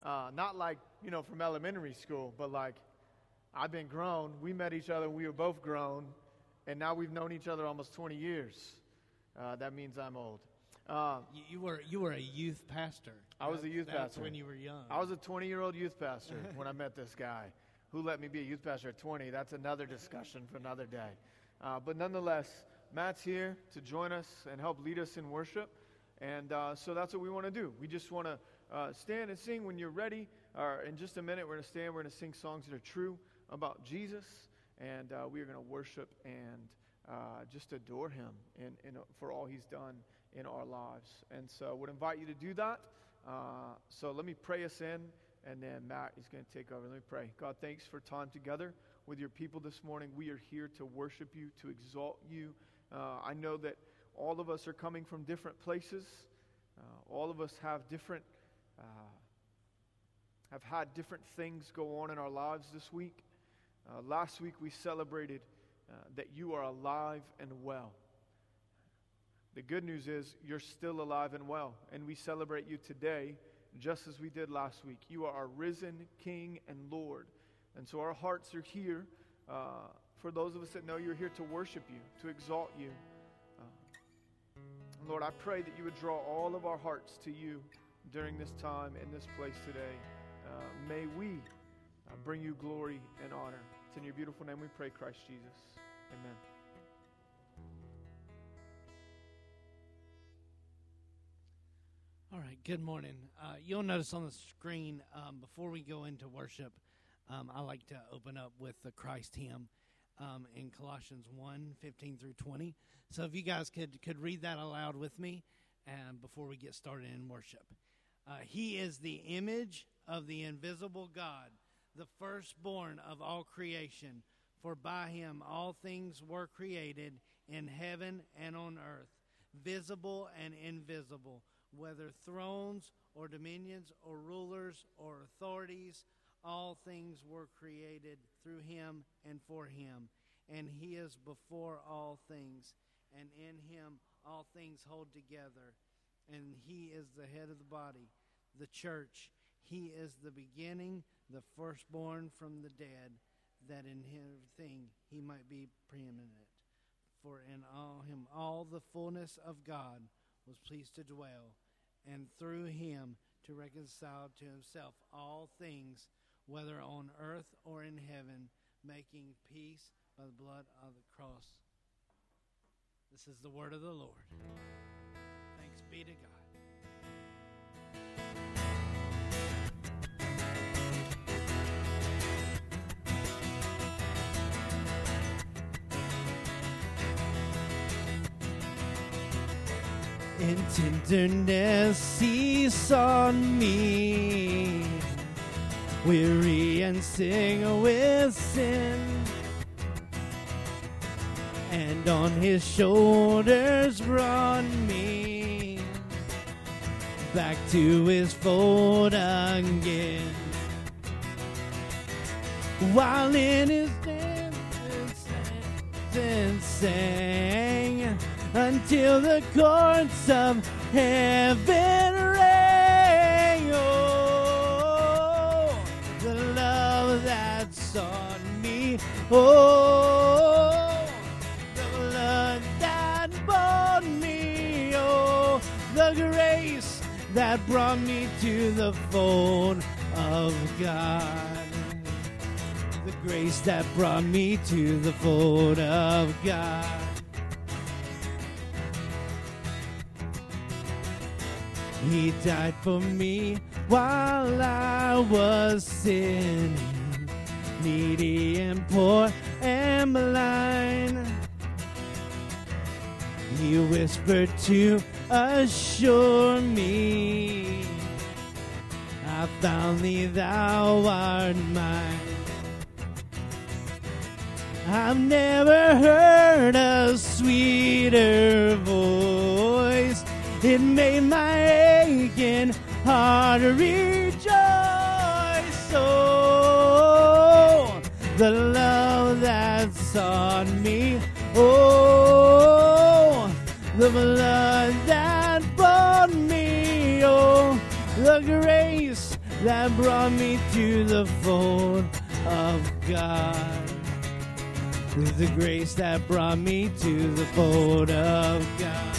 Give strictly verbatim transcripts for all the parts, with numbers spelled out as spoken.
Uh, not like, you know, from elementary school, but like I've been grown. We met each other when we were both grown, and now we've known each other almost twenty years. Uh, that means I'm old. Uh, you, you were you were a youth pastor. I was a youth That's pastor. when you were young. I was a twenty-year-old youth pastor when I met this guy. Who let me be a youth pastor at twenty? That's another discussion for another day. Uh, but nonetheless, Matt's here to join us and help lead us in worship. And uh, so that's what we want to do. We just want to uh, stand and sing when you're ready. Uh, in just a minute, we're going to stand. We're going to sing songs that are true about Jesus. And uh, we are going to worship and uh, just adore him in, in, for all he's done in our lives. And so I would invite you to do that. Uh, so let me pray us in, and then Matt is going to take over. Let me pray. God, thanks for time together with your people this morning. We are here to worship you, to exalt you. Uh, I know that all of us are coming from different places. Uh, all of us have different, uh, have had different things go on in our lives this week. Uh, last week we celebrated uh, that you are alive and well. The good news is you're still alive and well, and we celebrate you today just as we did last week. You are our risen King and Lord, and so our hearts are here uh, for those of us that know you're here to worship you, to exalt you. Uh, Lord, I pray that you would draw all of our hearts to you during this time in this place today. Uh, may we uh, bring you glory and honor. It's in your beautiful name we pray, Christ Jesus. Amen. All right, good morning. Uh, you'll notice on the screen, um, before we go into worship, um, I like to open up with the Christ hymn um, in Colossians one, fifteen through twenty. So if you guys could, could read that aloud with me um, before we get started in worship. Uh, he is the image of the invisible God, the firstborn of all creation. For by him all things were created in heaven and on earth, visible and invisible, whether thrones or dominions or rulers or authorities, all things were created through him and for him. And he is before all things, and in him all things hold together. And he is the head of the body, the church. He is the beginning, the firstborn from the dead, that in everything he might be preeminent. For in all him all the fullness of God was pleased to dwell, and through him to reconcile to himself all things, whether on earth or in heaven, making peace by the blood of the cross. This is the word of the Lord. Thanks be to God. In tenderness cease on me, weary and sick with sin, and on his shoulders brought me back to his fold again. While in his dance and sang, until the courts of heaven rang. Oh, the love that's on me. Oh, the blood that bought me. Oh, the grace that brought me to the fold of God. The grace that brought me to the fold of God. He died for me while I was sinning, needy and poor and blind. He whispered to assure me, I found thee, thou art mine. I've never heard a sweeter voice. It made my aching heart rejoice. Oh, the love that's on me. Oh, the blood that bought me. Oh, the grace that brought me to the fold of God. It was the grace that brought me to the fold of God.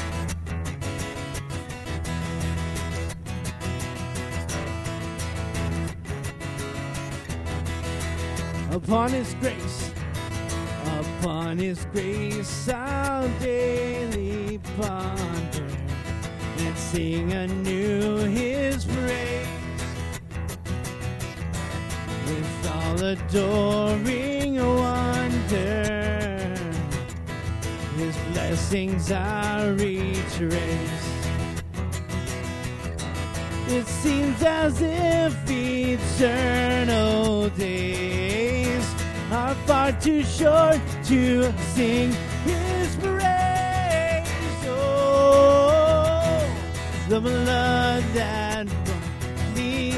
Upon His grace, upon His grace, I'll daily ponder and sing anew His praise. With all adoring wonder, His blessings I retrace. It seems as if eternal days are far too short to sing His praise. Oh, the blood that brought me,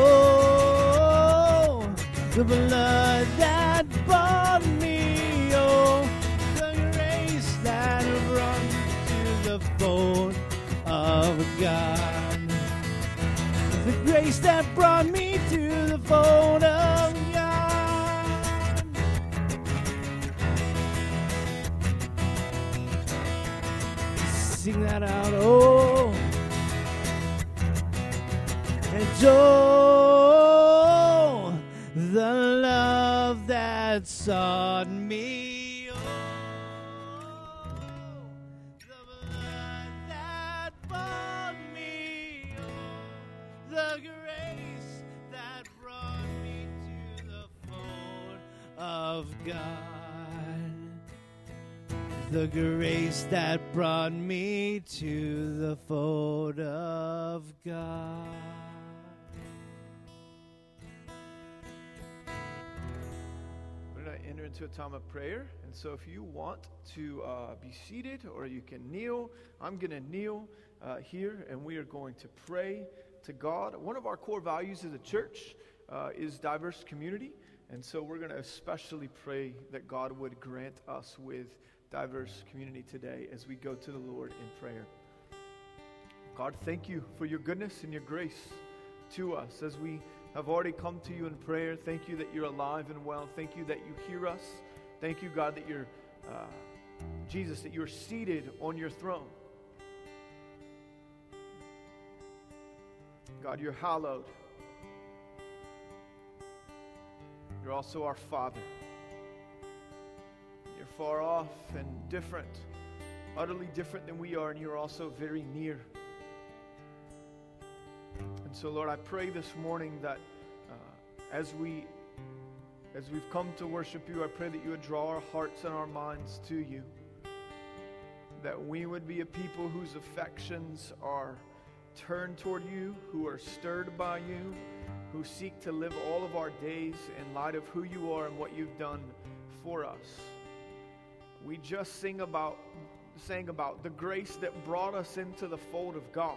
oh, the blood that bought me, oh, the grace that brought me to the fold of God. The grace that brought me to the fold of God. Sing that out, oh, and oh, the love that sought me, oh, the blood that bought me, oh, the grace that brought me to the fold of God. The grace that brought me to the fold of God. We're going to enter into a time of prayer. And so if you want to uh, be seated or you can kneel, I'm going to kneel uh, here and we are going to pray to God. One of our core values as a church uh, is diverse community. And so we're going to especially pray that God would grant us with diverse community today as we go to the Lord in prayer. God, thank you for your goodness and your grace to us as we have already come to you in prayer. Thank you that you're alive and well. Thank you that you hear us. Thank you, God, that you're, uh, Jesus, that you're seated on your throne. God, you're hallowed. You're also our Father. You're far off and different, utterly different than we are, and you're also very near. And so, Lord, I pray this morning that uh, as we, as we've come to worship you, I pray that you would draw our hearts and our minds to you, that we would be a people whose affections are turned toward you, who are stirred by you, who seek to live all of our days in light of who you are and what you've done for us. We just sing about, sang about the grace that brought us into the fold of God.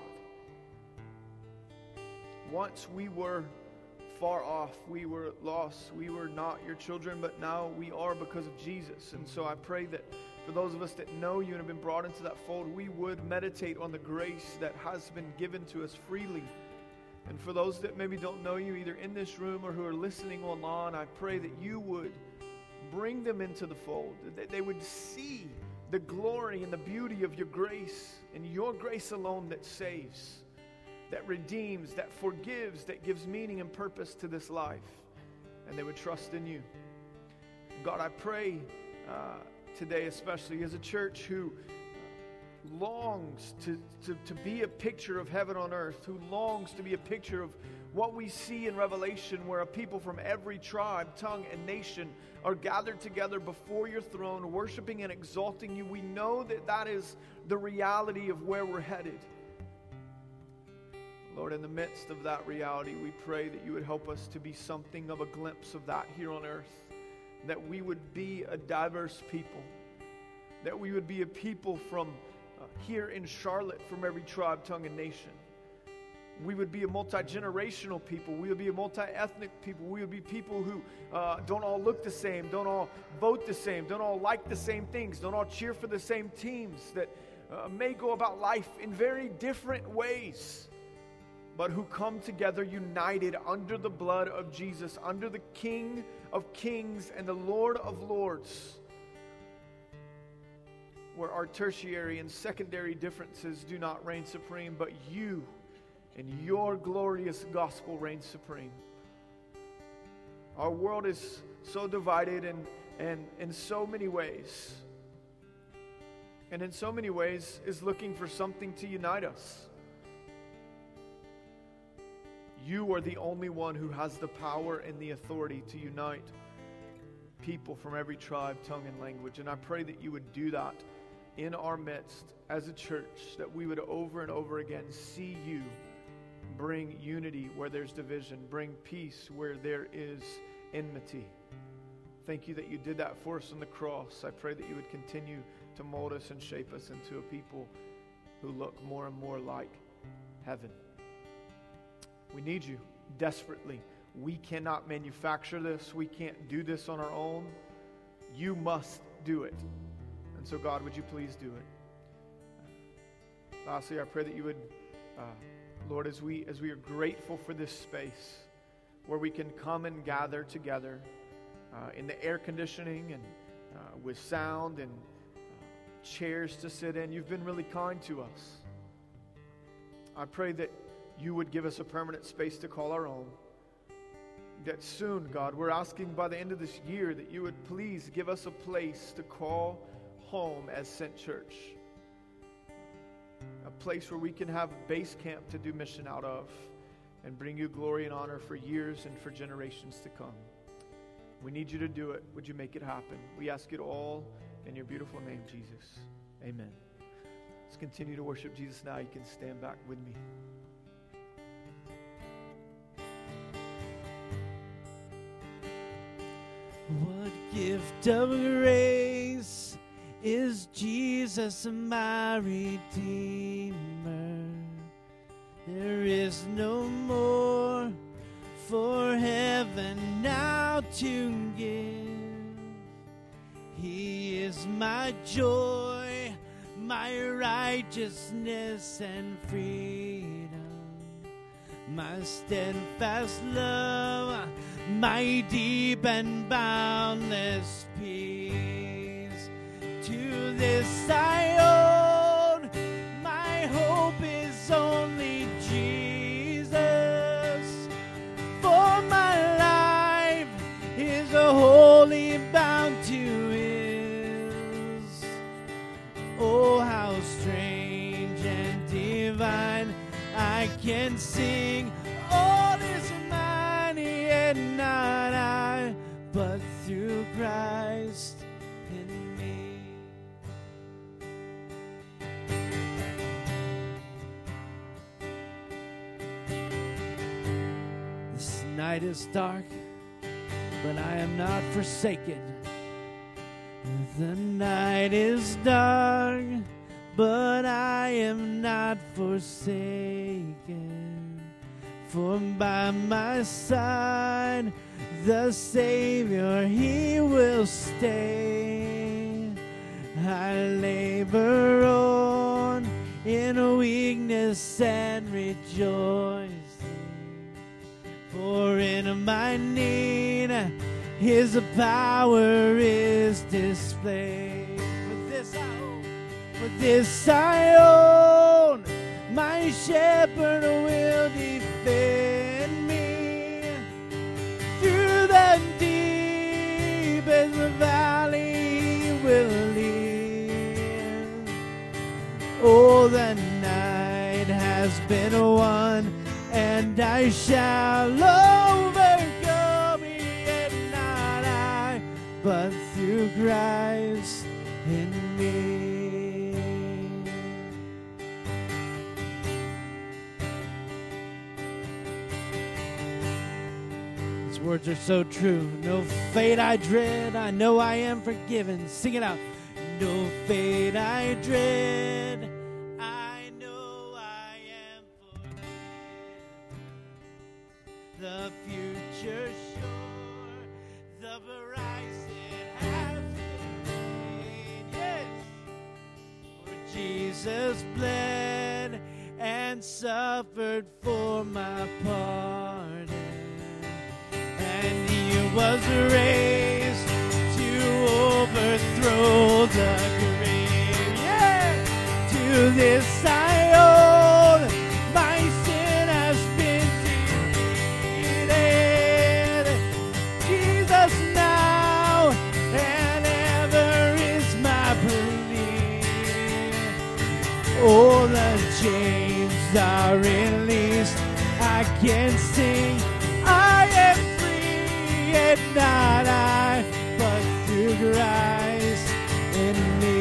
Once we were far off, we were lost, we were not your children, but now we are because of Jesus. And so I pray that for those of us that know you and have been brought into that fold, we would meditate on the grace that has been given to us freely. And for those that maybe don't know you, either in this room or who are listening online, I pray that you would bring them into the fold, that they would see the glory and the beauty of your grace and your grace alone that saves, that redeems, that forgives, that gives meaning and purpose to this life, and they would trust in you. God, I pray uh, today, especially as a church who longs to, to, to be a picture of heaven on earth, who longs to be a picture of what we see in Revelation, where a people from every tribe, tongue, and nation are gathered together before your throne, worshiping and exalting you. We know that that is the reality of where we're headed. Lord, in the midst of that reality, we pray that you would help us to be something of a glimpse of that here on earth, that we would be a diverse people, that we would be a people from uh, here in Charlotte, from every tribe, tongue, and nation. We would be a multi-generational people. We would be a multi-ethnic people. We would be people who uh, don't all look the same, don't all vote the same, don't all like the same things, don't all cheer for the same teams, that uh, may go about life in very different ways. but who come together united under the blood of Jesus, under the King of Kings and the Lord of Lords, where our tertiary and secondary differences do not reign supreme, but you and your glorious gospel reign supreme. Our world is so divided and, and in so many ways, and in so many ways is looking for something to unite us. You are the only one who has the power and the authority to unite people from every tribe, tongue, and language. And I pray that you would do that in our midst as a church, that we would over and over again see you bring unity where there's division, bring peace where there is enmity. Thank you that you did that for us on the cross. I pray that you would continue to mold us and shape us into a people who look more and more like heaven. We need you desperately. We cannot manufacture this. We can't do this on our own. You must do it. And so, God, would you please do it? Lastly, I pray that you would, uh, Lord, as we as we are grateful for this space where we can come and gather together uh, in the air conditioning and uh, with sound and uh, chairs to sit in. You've been really kind to us. I pray that you would give us a permanent space to call our own. That soon, God, we're asking by the end of this year that you would please give us a place to call home as Sent Church. A place where we can have base camp to do mission out of and bring you glory and honor for years and for generations to come. We need you to do it. Would you make it happen? We ask it all in your beautiful name, Jesus. Amen. Let's continue to worship Jesus now. You can stand back with me. What gift of grace is Jesus, my Redeemer? There is no more for heaven now to give. He is my joy, my righteousness and freedom, my steadfast love, my deep and boundless peace. To this I own, my hope is only Jesus. For my life is a wholly bound to His. Oh, how strange and divine, I can sing all is mine, yet not I, but through Christ in me. This night is dark, but I am not forsaken. The night is dark, but I am not forsaken. For by my side, the Savior, He will stay. I labor on in weakness and rejoicing. For in my need, His power is displayed. With this I own, with this I own, my shepherd will defend me. Through the deepest valley He will lead. Oh, the night has been won, and I shall overcome, yet not I, but through Christ in me. These words are so true. No fate I dread, I know I am forgiven. Sing it out. No fate I dread, I know I am forgiven. The future sure, the price it has been paid. Yes, for Jesus bled and suffered for my pardon. And he was raised to overthrow the grave. Yeah! To this I own, my sin has been defeated. Jesus now and ever is my plea. All the chains are released, I can sing, I am free, and not I, but through Christ in me.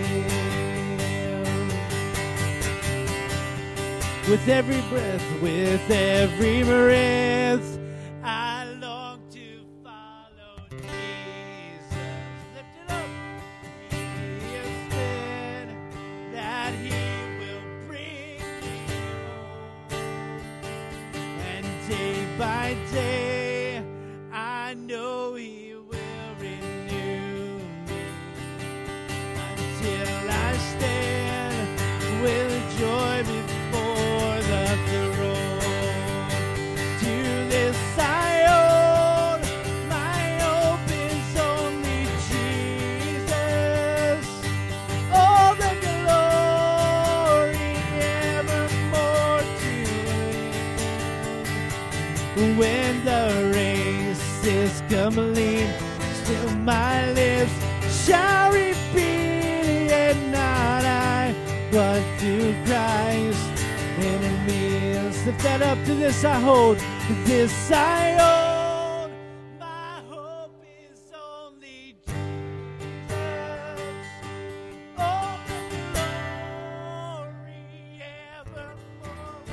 With every breath, with every breath, I long to follow Jesus. Lift it up. He has said that he will bring me home. And day by day, I know he will renew me until I stand with joy before the throne. To this I own, my hope is only Jesus. All the glory evermore to him. When the race is complete, still my lips shall repeat, and not I, but through Christ in me. Let's lift that up. To this I hold, to this I own. My hope is only Jesus. All the glory evermore.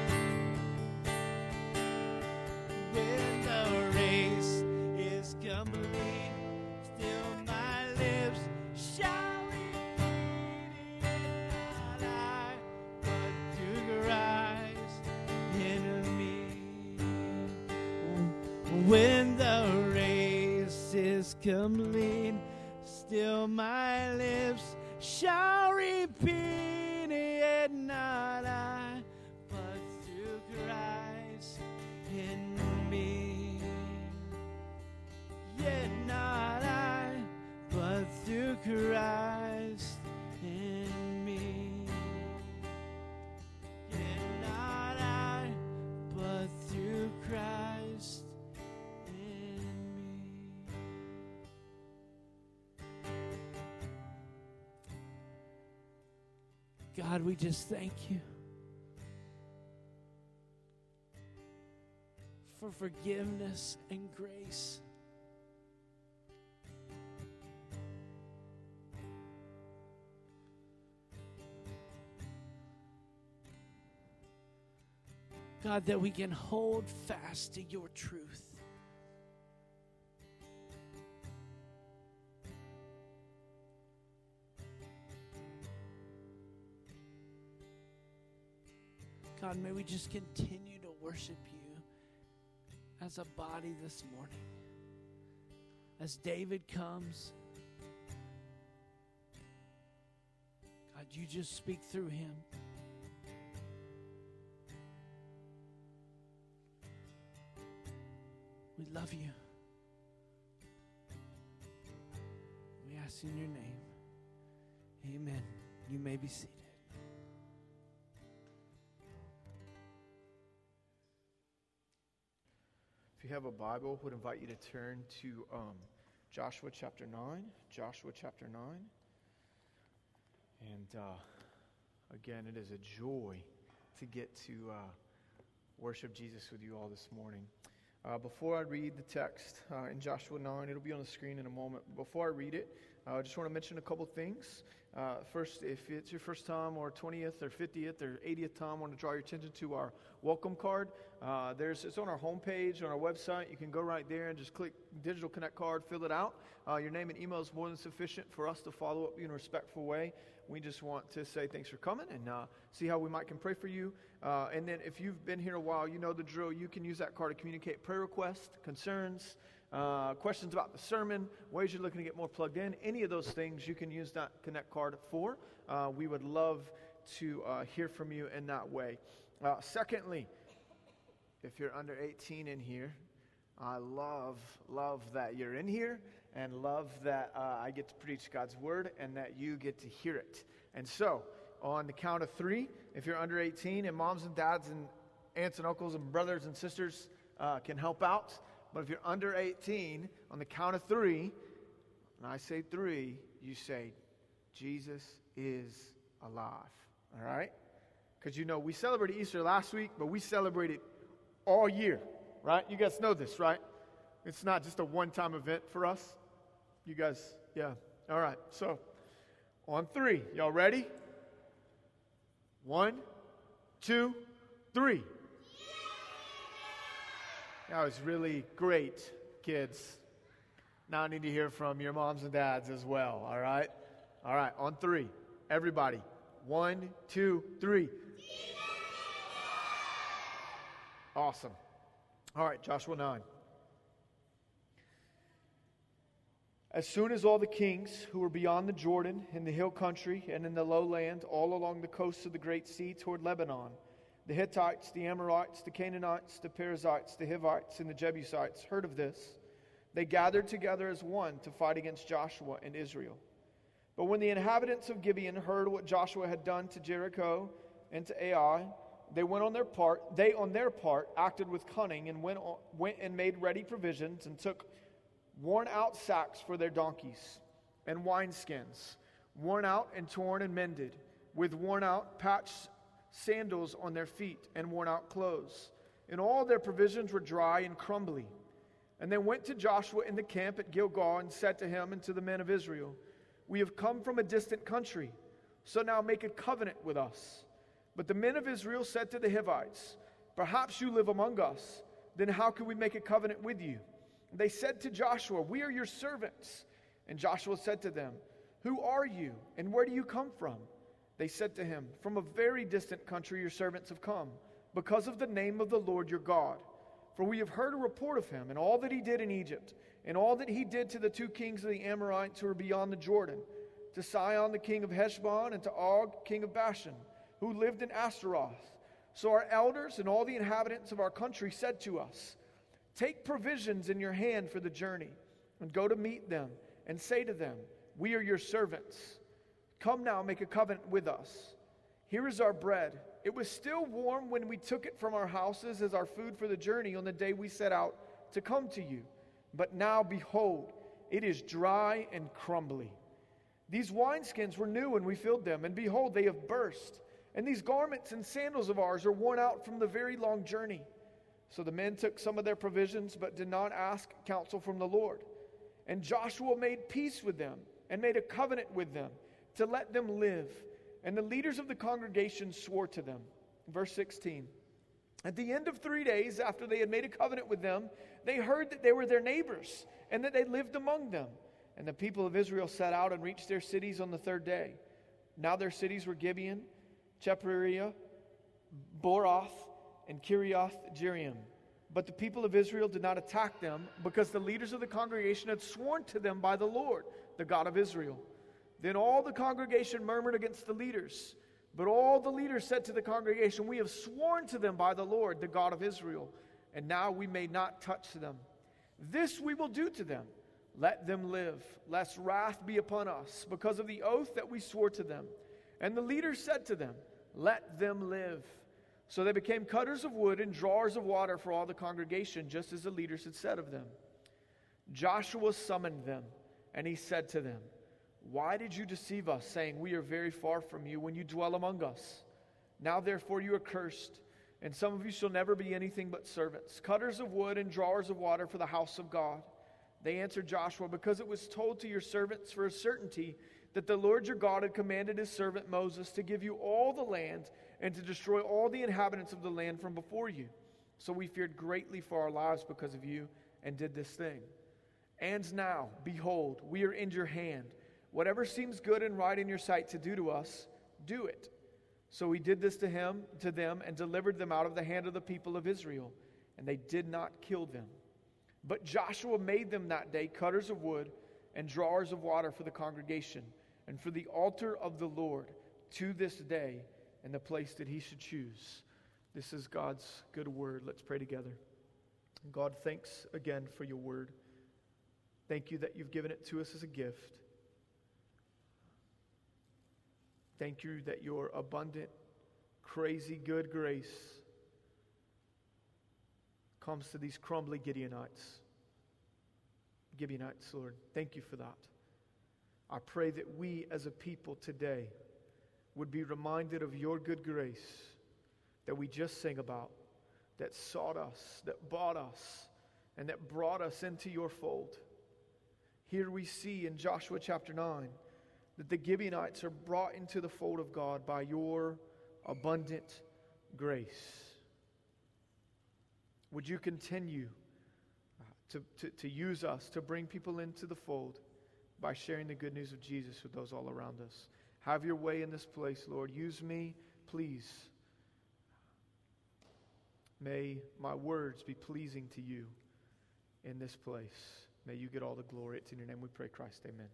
When the race is complete, still my lips shall repeat, and not I, but through Christ in me. When the race is complete, still my lips shall repeat it, not I, but through Christ in me. Yet not I, but through Christ in me. Yet not I, but through Christ in me. God, we just thank you for forgiveness and grace. God, that we can hold fast to your truth. God, may we just continue to worship you as a body this morning. As David comes, God, you just speak through him. We love you. We ask in your name. Amen. You may be seated. If you have a Bible, I would invite you to turn to um, Joshua chapter nine. Joshua chapter nine. And uh, again, it is a joy to get to uh, worship Jesus with you all this morning. Uh, before I read the text uh, in Joshua nine, it'll be on the screen in a moment. Before I read it, uh, I just want to mention a couple things. Uh, first, if it's your first time or twentieth or fiftieth or eightieth time, I want to draw your attention to our welcome card. Uh, there's It's on our homepage, on our website. You can go right there and just click Digital Connect card, fill it out. Uh, your name and email is more than sufficient for us to follow up in a respectful way. We just want to say thanks for coming and uh, see how we might can pray for you. Uh, and then if you've been here a while, you know the drill. You can use that card to communicate prayer requests, concerns, uh, questions about the sermon, ways you're looking to get more plugged in. Any of those things you can use that Connect card for. Uh, we would love to uh, hear from you in that way. Uh, secondly, if you're under eighteen in here, I love, love that you're in here, and love that uh, I get to preach God's word and that you get to hear it. And so, on the count of three, if you're under eighteen, and moms and dads and aunts and uncles and brothers and sisters uh, can help out. But if you're under eighteen, on the count of three, and I say three, you say, Jesus is alive. All right? Because, you know, we celebrated Easter last week, but we celebrated all year, right? You guys know this, right? It's not just a one-time event for us. You guys, yeah. All right, so on three, y'all ready? One, two, three. That was really great, kids. Now I need to hear from your moms and dads as well, all right? All right, on three. Everybody. One, two, three. Awesome. All right, Joshua nine. As soon as all the kings who were beyond the Jordan, in the hill country and in the lowland, all along the coasts of the great sea toward Lebanon, the Hittites, the Amorites, the Canaanites, the Perizzites, the Hivites, and the Jebusites heard of this, they gathered together as one to fight against Joshua and Israel. But when the inhabitants of Gibeon heard what Joshua had done to Jericho and to Ai, they went on their part, they on their part acted with cunning and went, on, went and made ready provisions and took worn out sacks for their donkeys and wineskins, worn out and torn and mended, with worn out patched sandals on their feet and worn out clothes. And all their provisions were dry and crumbly. And they went to Joshua in the camp at Gilgal and said to him and to the men of Israel, "We have come from a distant country, so now make a covenant with us." But the men of Israel said to the Hivites, "Perhaps you live among us, then how can we make a covenant with you?" They said to Joshua, "We are your servants." And Joshua said to them, "Who are you, and where do you come from?" They said to him, "From a very distant country your servants have come, because of the name of the Lord your God. For we have heard a report of him, and all that he did in Egypt, and all that he did to the two kings of the Amorites who were beyond the Jordan, to Sihon the king of Heshbon, and to Og king of Bashan, who lived in Ashtaroth. So our elders and all the inhabitants of our country said to us, 'Take provisions in your hand for the journey, and go to meet them, and say to them, "We are your servants. Come now, make a covenant with us. Here is our bread. It was still warm when we took it from our houses as our food for the journey on the day we set out to come to you. But now, behold, it is dry and crumbly. These wineskins were new when we filled them, and behold, they have burst. And these garments and sandals of ours are worn out from the very long journey." So the men took some of their provisions, but did not ask counsel from the Lord. And Joshua made peace with them, and made a covenant with them, to let them live. And the leaders of the congregation swore to them. Verse sixteen. At the end of three days, after they had made a covenant with them, they heard that they were their neighbors, and that they lived among them. And the people of Israel set out and reached their cities on the third day. Now their cities were Gibeon, Chepheriah, Boroth, and Kiriath Jearim. But the people of Israel did not attack them, because the leaders of the congregation had sworn to them by the Lord, the God of Israel. Then all the congregation murmured against the leaders. But all the leaders said to the congregation, "We have sworn to them by the Lord, the God of Israel, and now we may not touch them. This we will do to them. Let them live, lest wrath be upon us, because of the oath that we swore to them." And the leaders said to them, "Let them live." So they became cutters of wood and drawers of water for all the congregation, just as the leaders had said of them. Joshua summoned them, and he said to them, "Why did you deceive us, saying, 'We are very far from you,' when you dwell among us? Now therefore you are cursed, and some of you shall never be anything but servants, cutters of wood and drawers of water for the house of God." They answered Joshua, "Because it was told to your servants for a certainty that the Lord your God had commanded his servant Moses to give you all the land and to destroy all the inhabitants of the land from before you. So we feared greatly for our lives because of you and did this thing. And now, behold, we are in your hand. Whatever seems good and right in your sight to do to us, do it." So he did this to him, to them, and delivered them out of the hand of the people of Israel, and they did not kill them. But Joshua made them that day cutters of wood and drawers of water for the congregation, and for the altar of the Lord to this day, and the place that he should choose. This is God's good word. Let's pray together. God, thanks again for your word. Thank you that you've given it to us as a gift. Thank you that your abundant, crazy good grace comes to these crumbly Gibeonites. Gibeonites, Lord. Thank you for that. I pray that we as a people today would be reminded of your good grace that we just sang about, that sought us, that bought us, and that brought us into your fold. Here we see in Joshua chapter nine that the Gibeonites are brought into the fold of God by your abundant grace. Would you continue to, to, to use us to bring people into the fold by sharing the good news of Jesus with those all around us? Have your way in this place, Lord. Use me, please. May my words be pleasing to you in this place. May you get all the glory. It's in your name we pray, Christ. Amen.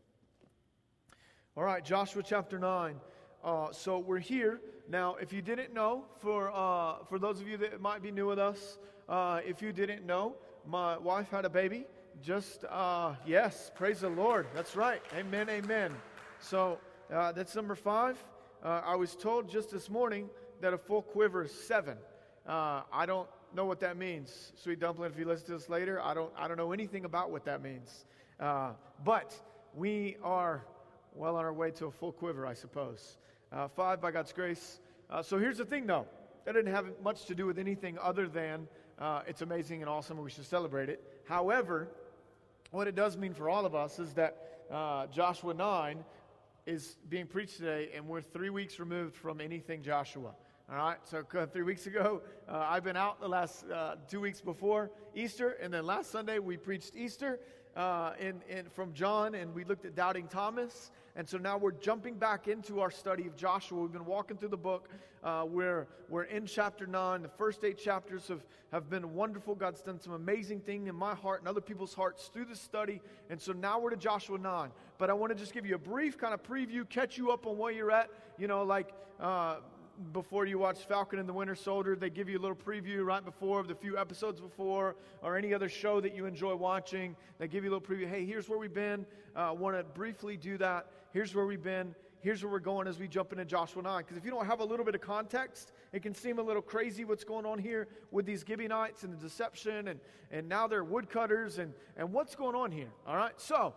All right, Joshua chapter nine. Uh, so we're here. Now, if you didn't know, for uh, for those of you that might be new with us, uh, if you didn't know, my wife had a baby. Just, uh, yes, praise the Lord. That's right. Amen, amen. So uh, that's number five. Uh, I was told just this morning that a full quiver is seven. Uh, I don't know what that means, Sweet Dumpling. If you listen to this later, I don't I don't know anything about what that means. Uh, but we are well on our way to a full quiver, I suppose. Uh, five by God's grace. Uh, so here's the thing, though. That didn't have much to do with anything other than uh, it's amazing and awesome and we should celebrate it. However, what it does mean for all of us is that uh, Joshua nine is being preached today, and we're three weeks removed from anything Joshua. All right, so uh, three weeks ago, uh, I've been out the last uh, two weeks before Easter, and then last Sunday we preached Easter uh, in, in from John, and we looked at Doubting Thomas, and so now we're jumping back into our study of Joshua. We've been walking through the book. Uh, we're, we're in chapter nine. The first eight chapters have, have been wonderful. God's done some amazing things in my heart and other people's hearts through this study, and so now we're to Joshua nine. But I want to just give you a brief kind of preview, catch you up on where you're at, you know, like... Uh, before you watch Falcon and the Winter Soldier, they give you a little preview right before of the few episodes before, or any other show that you enjoy watching. They give you a little preview. Hey, here's where we've been. I uh, want to briefly do that. Here's where we've been. Here's where we're going as we jump into Joshua nine. Because if you don't have a little bit of context, it can seem a little crazy what's going on here with these Gibeonites and the deception, and, and now they're woodcutters, and, and what's going on here. All right, so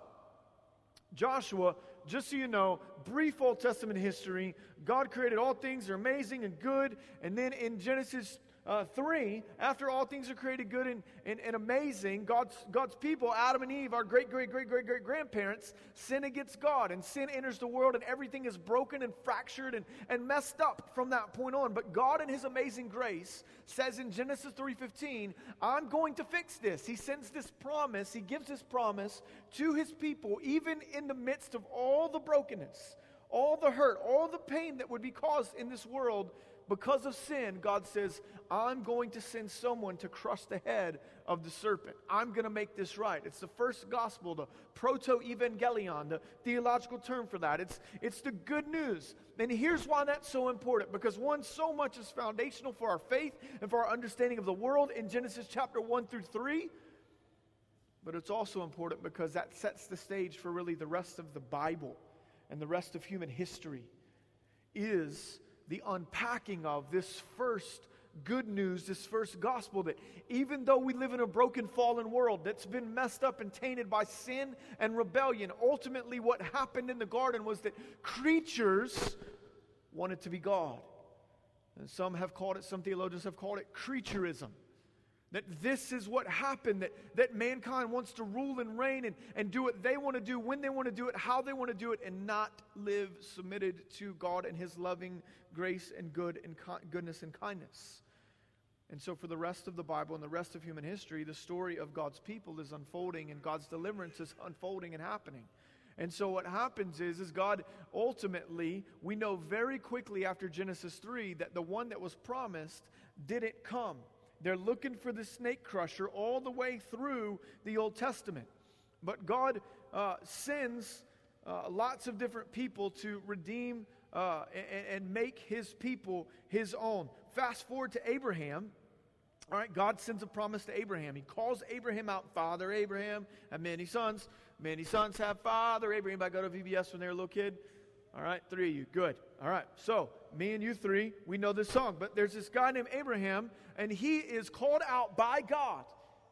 Joshua, just so you know, brief Old Testament history. God created all things, they're amazing and good. And then in Genesis uh, three, after all things are created good and, and, and amazing, God's, God's people, Adam and Eve, our great, great, great, great, great grandparents, sin against God. And sin enters the world, and everything is broken and fractured and, and messed up from that point on. But God in his amazing grace says in Genesis three fifteen, I'm going to fix this. He sends this promise, he gives this promise to his people, even in the midst of all the brokenness, all the hurt, all the pain that would be caused in this world because of sin. God says, I'm going to send someone to crush the head of the serpent. I'm going to make this right. It's the first gospel, the proto-evangelion, the theological term for that. It's, it's the good news. And here's why that's so important. Because one, so much is foundational for our faith and for our understanding of the world in Genesis chapter one through three. But it's also important because that sets the stage for really the rest of the Bible and the rest of human history, is the unpacking of this first good news, this first gospel, that even though we live in a broken, fallen world that's been messed up and tainted by sin and rebellion, ultimately what happened in the garden was that creatures wanted to be God. And some have called it, some theologians have called it creaturism. That this is what happened, that, that mankind wants to rule and reign and, and do what they want to do, when they want to do it, how they want to do it, and not live submitted to God and his loving grace and good and ki- goodness and kindness. And so for the rest of the Bible and the rest of human history, the story of God's people is unfolding, and God's deliverance is unfolding and happening. And so what happens is, is God ultimately, we know very quickly after Genesis three that the one that was promised didn't come. They're looking for the snake crusher all the way through the Old Testament. But God uh, sends uh, lots of different people to redeem uh, and, and make his people his own. Fast forward to Abraham. All right, God sends a promise to Abraham. He calls Abraham out, Father Abraham, have many sons. Many sons have Father Abraham. I go to V B S when they were a little kid. All right, three of you. Good. All right, so me and you three, we know this song. But there's this guy named Abraham, and he is called out by God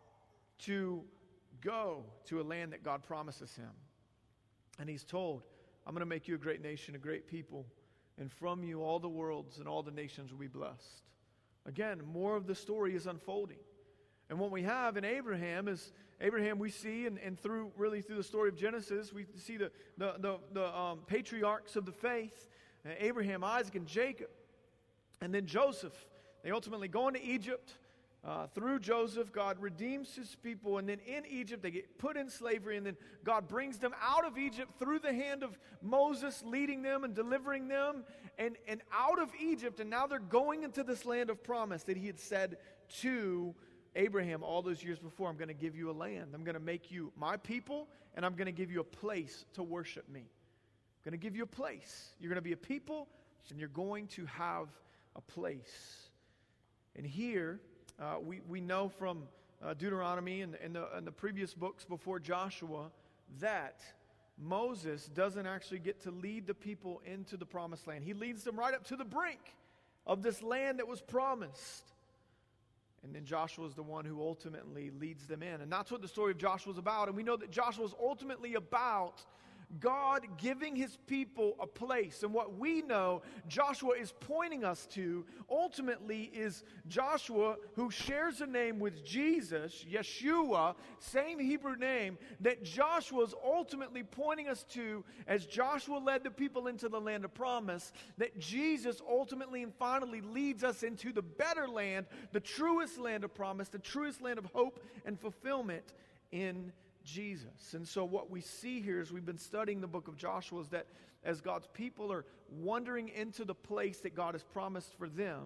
to go to a land that God promises him. And he's told, I'm going to make you a great nation, a great people, and from you all the worlds and all the nations will be blessed. Again, more of the story is unfolding. And what we have in Abraham is, Abraham we see, and, and through really through the story of Genesis, we see the, the, the, the um, patriarchs of the faith, uh, Abraham, Isaac, and Jacob. And then Joseph. They ultimately go into Egypt. Uh, through Joseph, God redeems his people, and then in Egypt, they get put in slavery, and then God brings them out of Egypt through the hand of Moses, leading them and delivering them, and, and out of Egypt, and now they're going into this land of promise that he had said to Abraham all those years before. I'm going to give you a land. I'm going to make you my people, and I'm going to give you a place to worship me. I'm going to give you a place. You're going to be a people, and you're going to have a place. And here, Uh, we, we know from uh, Deuteronomy and, and, the, and the previous books before Joshua that Moses doesn't actually get to lead the people into the promised land. He leads them right up to the brink of this land that was promised. And then Joshua is the one who ultimately leads them in. And that's what the story of Joshua is about. And we know that Joshua is ultimately about God giving his people a place. And what we know Joshua is pointing us to ultimately is Joshua, who shares a name with Jesus, Yeshua, same Hebrew name, that Joshua is ultimately pointing us to as Joshua led the people into the land of promise, that Jesus ultimately and finally leads us into the better land, the truest land of promise, the truest land of hope and fulfillment in Jesus. And so what we see here as we've been studying the book of Joshua is that as God's people are wandering into the place that God has promised for them,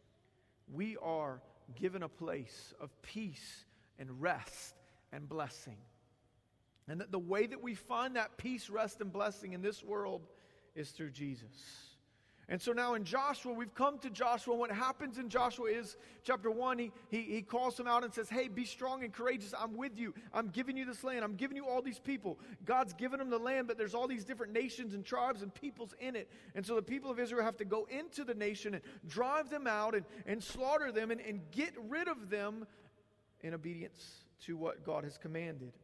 we are given a place of peace and rest and blessing. And that the way that we find that peace, rest, and blessing in this world is through Jesus. And so now in Joshua, we've come to Joshua. What happens in Joshua is, chapter one, he, he, he calls them out and says, hey, be strong and courageous. I'm with you. I'm giving you this land. I'm giving you all these people. God's given them the land, but there's all these different nations and tribes and peoples in it. And so the people of Israel have to go into the nation and drive them out and, and slaughter them and, and get rid of them in obedience to what God has commanded.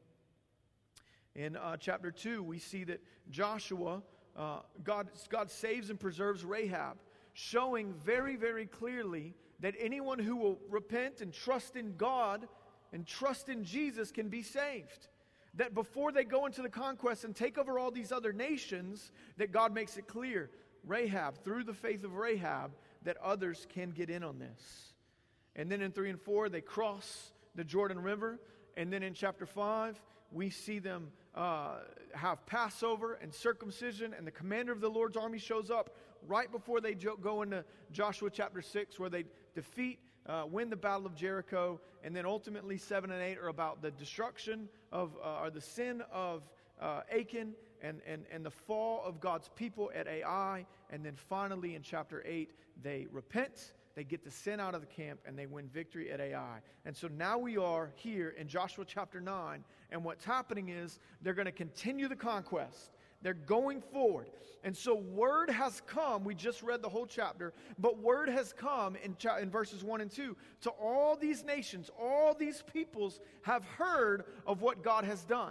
In uh, chapter two, we see that Joshua... Uh, God, God saves and preserves Rahab, showing very, very clearly that anyone who will repent and trust in God and trust in Jesus can be saved. That before they go into the conquest and take over all these other nations, that God makes it clear, Rahab, through the faith of Rahab, that others can get in on this. And then in three and four, they cross the Jordan River. And then in chapter five, we see them uh, have Passover and circumcision, and the commander of the Lord's army shows up right before they jo- go into Joshua chapter six, where they defeat, uh, win the battle of Jericho, and then ultimately seven and eight are about the destruction of, uh, or the sin of uh, Achan, and, and, and the fall of God's people at Ai, and then finally in chapter eight, they repent. They get the sin out of the camp, and they win victory at Ai. And so now we are here in Joshua chapter nine, and what's happening is they're going to continue the conquest. They're going forward. And so word has come, we just read the whole chapter, but word has come in, cha- in verses one and two, to all these nations, all these peoples have heard of what God has done.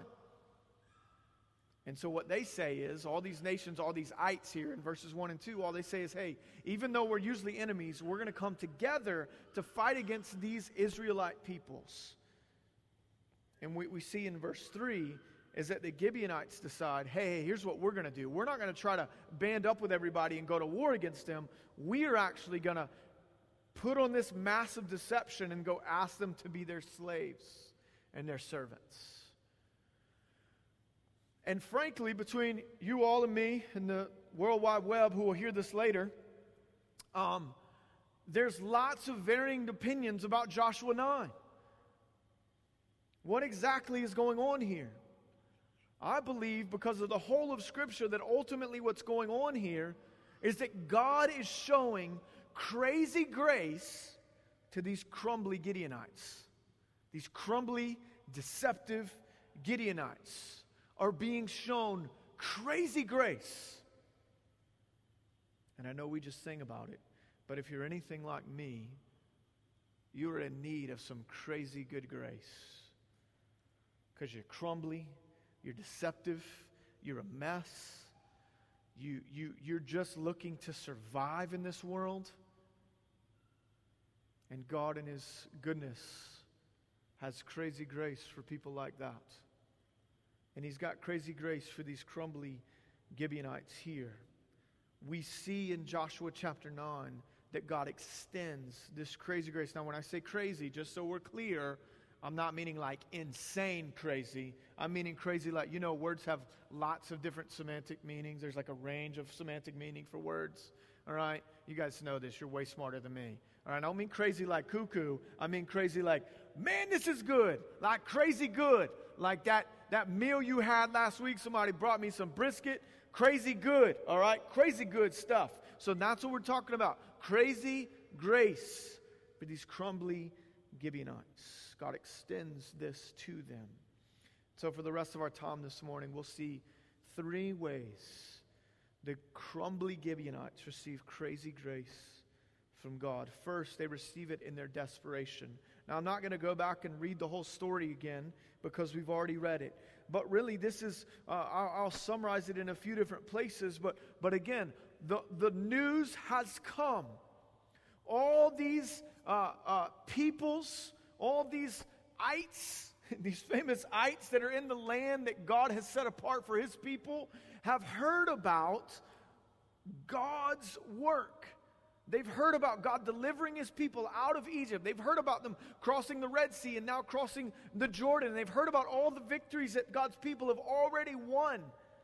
And so what they say is, all these nations, all these ites here in verses one and two, all they say is, hey, even though we're usually enemies, we're going to come together to fight against these Israelite peoples. And what we see in verse three is that the Gibeonites decide, hey, here's what we're going to do. We're not going to try to band up with everybody and go to war against them. We are actually going to put on this massive deception and go ask them to be their slaves and their servants. And frankly, between you all and me and the World Wide Web who will hear this later, um, there's lots of varying opinions about Joshua nine. What exactly is going on here? I believe because of the whole of Scripture that ultimately what's going on here is that God is showing crazy grace to these crumbly Gideonites. These crumbly, deceptive Gideonites are being shown crazy grace. And I know we just sing about it, but if you're anything like me, you are in need of some crazy good grace. Because you're crumbly, you're deceptive, you're a mess. You, you, you're just looking to survive in this world. And God in His goodness has crazy grace for people like that. And He's got crazy grace for these crumbly Gibeonites here. We see in Joshua chapter nine that God extends this crazy grace. Now, when I say crazy, just so we're clear, I'm not meaning like insane crazy. I'm meaning crazy like, you know, words have lots of different semantic meanings. There's like a range of semantic meaning for words. All right? You guys know this. You're way smarter than me. All right? I don't mean crazy like cuckoo. I mean crazy like, man, this is good. Like crazy good. Like that, that meal you had last week, somebody brought me some brisket. Crazy good. All right? Crazy good stuff. So that's what we're talking about. Crazy grace for these crumbly Gibeonites. God extends this to them. So for the rest of our time this morning, we'll see three ways the crumbly Gibeonites receive crazy grace from God. First, they receive it in their desperation. Now, I'm not going to go back and read the whole story again because we've already read it. But really, this is, uh, I'll, I'll summarize it in a few different places. But, but again, the, the news has come. All these uh, uh, peoples, all these ites, these famous ites that are in the land that God has set apart for His people, have heard about God's work. They've heard about God delivering His people out of Egypt. They've heard about them crossing the Red Sea and now crossing the Jordan. They've heard about all the victories that God's people have already won.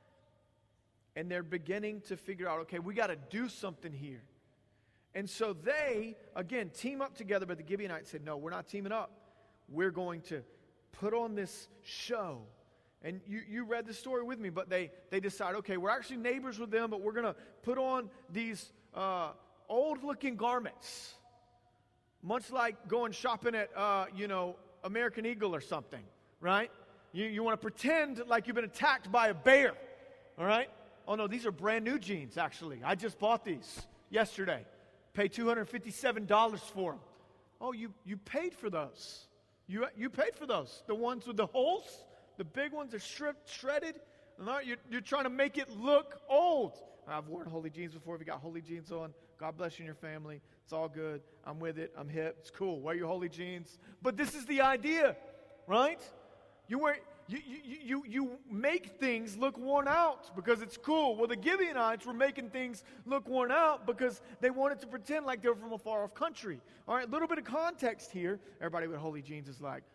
And they're beginning to figure out, okay, we got to do something here. And so they, again, team up together, but the Gibeonites said, no, we're not teaming up. We're going to put on this show. And you, you read the story with me, but they, they decide, okay, we're actually neighbors with them, but we're going to put on these uh, old-looking garments, much like going shopping at, uh, you know, American Eagle or something, right? You, you want to pretend like you've been attacked by a bear, all right? Oh, no, these are brand new jeans, actually. I just bought these yesterday. Paid two hundred fifty-seven dollars for them. Oh, you, you paid for those. You, you paid for those. The ones with the holes, the big ones are stripped, shredded. You're, you're trying to make it look old. I've worn holy jeans before. If you got holy jeans on, God bless you and your family. It's all good. I'm with it. I'm hip. It's cool. Wear your holy jeans. But this is the idea, right? You wear... You, you, you, you make things look worn out because it's cool. Well, the Gibeonites were making things look worn out because they wanted to pretend like they were from a far-off country. All right, a little bit of context here. Everybody with holy jeans is like,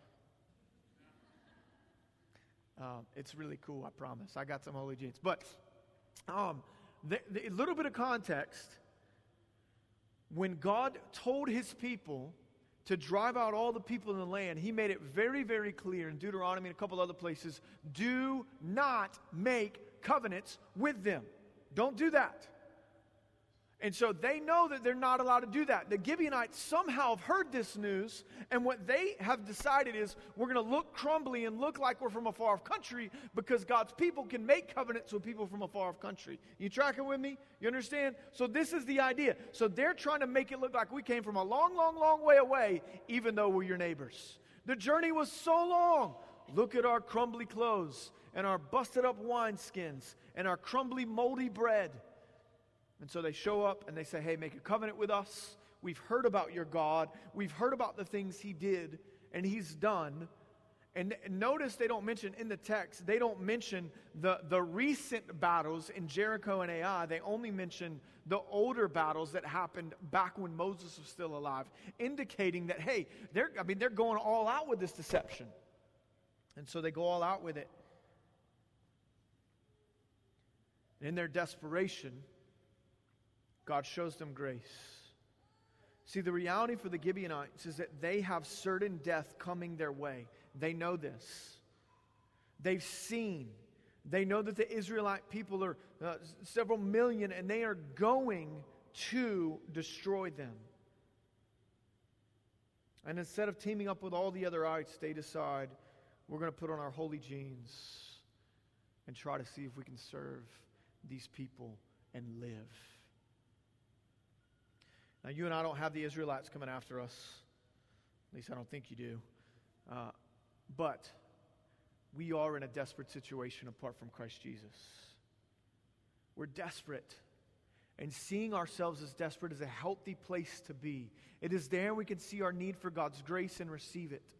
uh, it's really cool, I promise. I got some holy jeans. But um, the, the, a little bit of context. When God told His people to drive out all the people in the land, He made it very, very clear in Deuteronomy and a couple other places, do not make covenants with them. Don't do that. And so they know that they're not allowed to do that. The Gibeonites somehow have heard this news, and what they have decided is, we're going to look crumbly and look like we're from a far-off country because God's people can make covenants with people from a far-off country. You tracking with me? You understand? So this is the idea. So they're trying to make it look like we came from a long, long, long way away, even though we're your neighbors. The journey was so long. Look at our crumbly clothes and our busted-up wineskins and our crumbly, moldy bread. And so they show up and they say, hey, make a covenant with us. We've heard about your God. We've heard about the things He did and He's done. And notice they don't mention in the text, they don't mention the, the recent battles in Jericho and Ai. They only mention the older battles that happened back when Moses was still alive, indicating that, hey, they're, I mean, they're going all out with this deception. And so they go all out with it. And in their desperation, God shows them grace. See, the reality for the Gibeonites is that they have certain death coming their way. They know this. They've seen They know that the Israelite people are uh, several million, and they are going to destroy them. And instead of teaming up with all the other ites, they decide, we're going to put on our holy jeans and try to see if we can serve these people and live. Now, you and I don't have the Israelites coming after us. At least I don't think you do. Uh, but we are in a desperate situation apart from Christ Jesus. We're desperate. And seeing ourselves as desperate is a healthy place to be. It is there we can see our need for God's grace and receive it.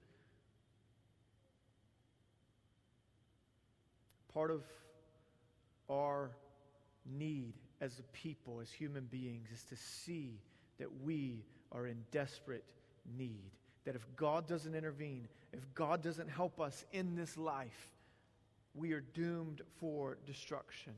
Part of our need as a people, as human beings, is to see that we are in desperate need. That if God doesn't intervene, if God doesn't help us in this life, we are doomed for destruction.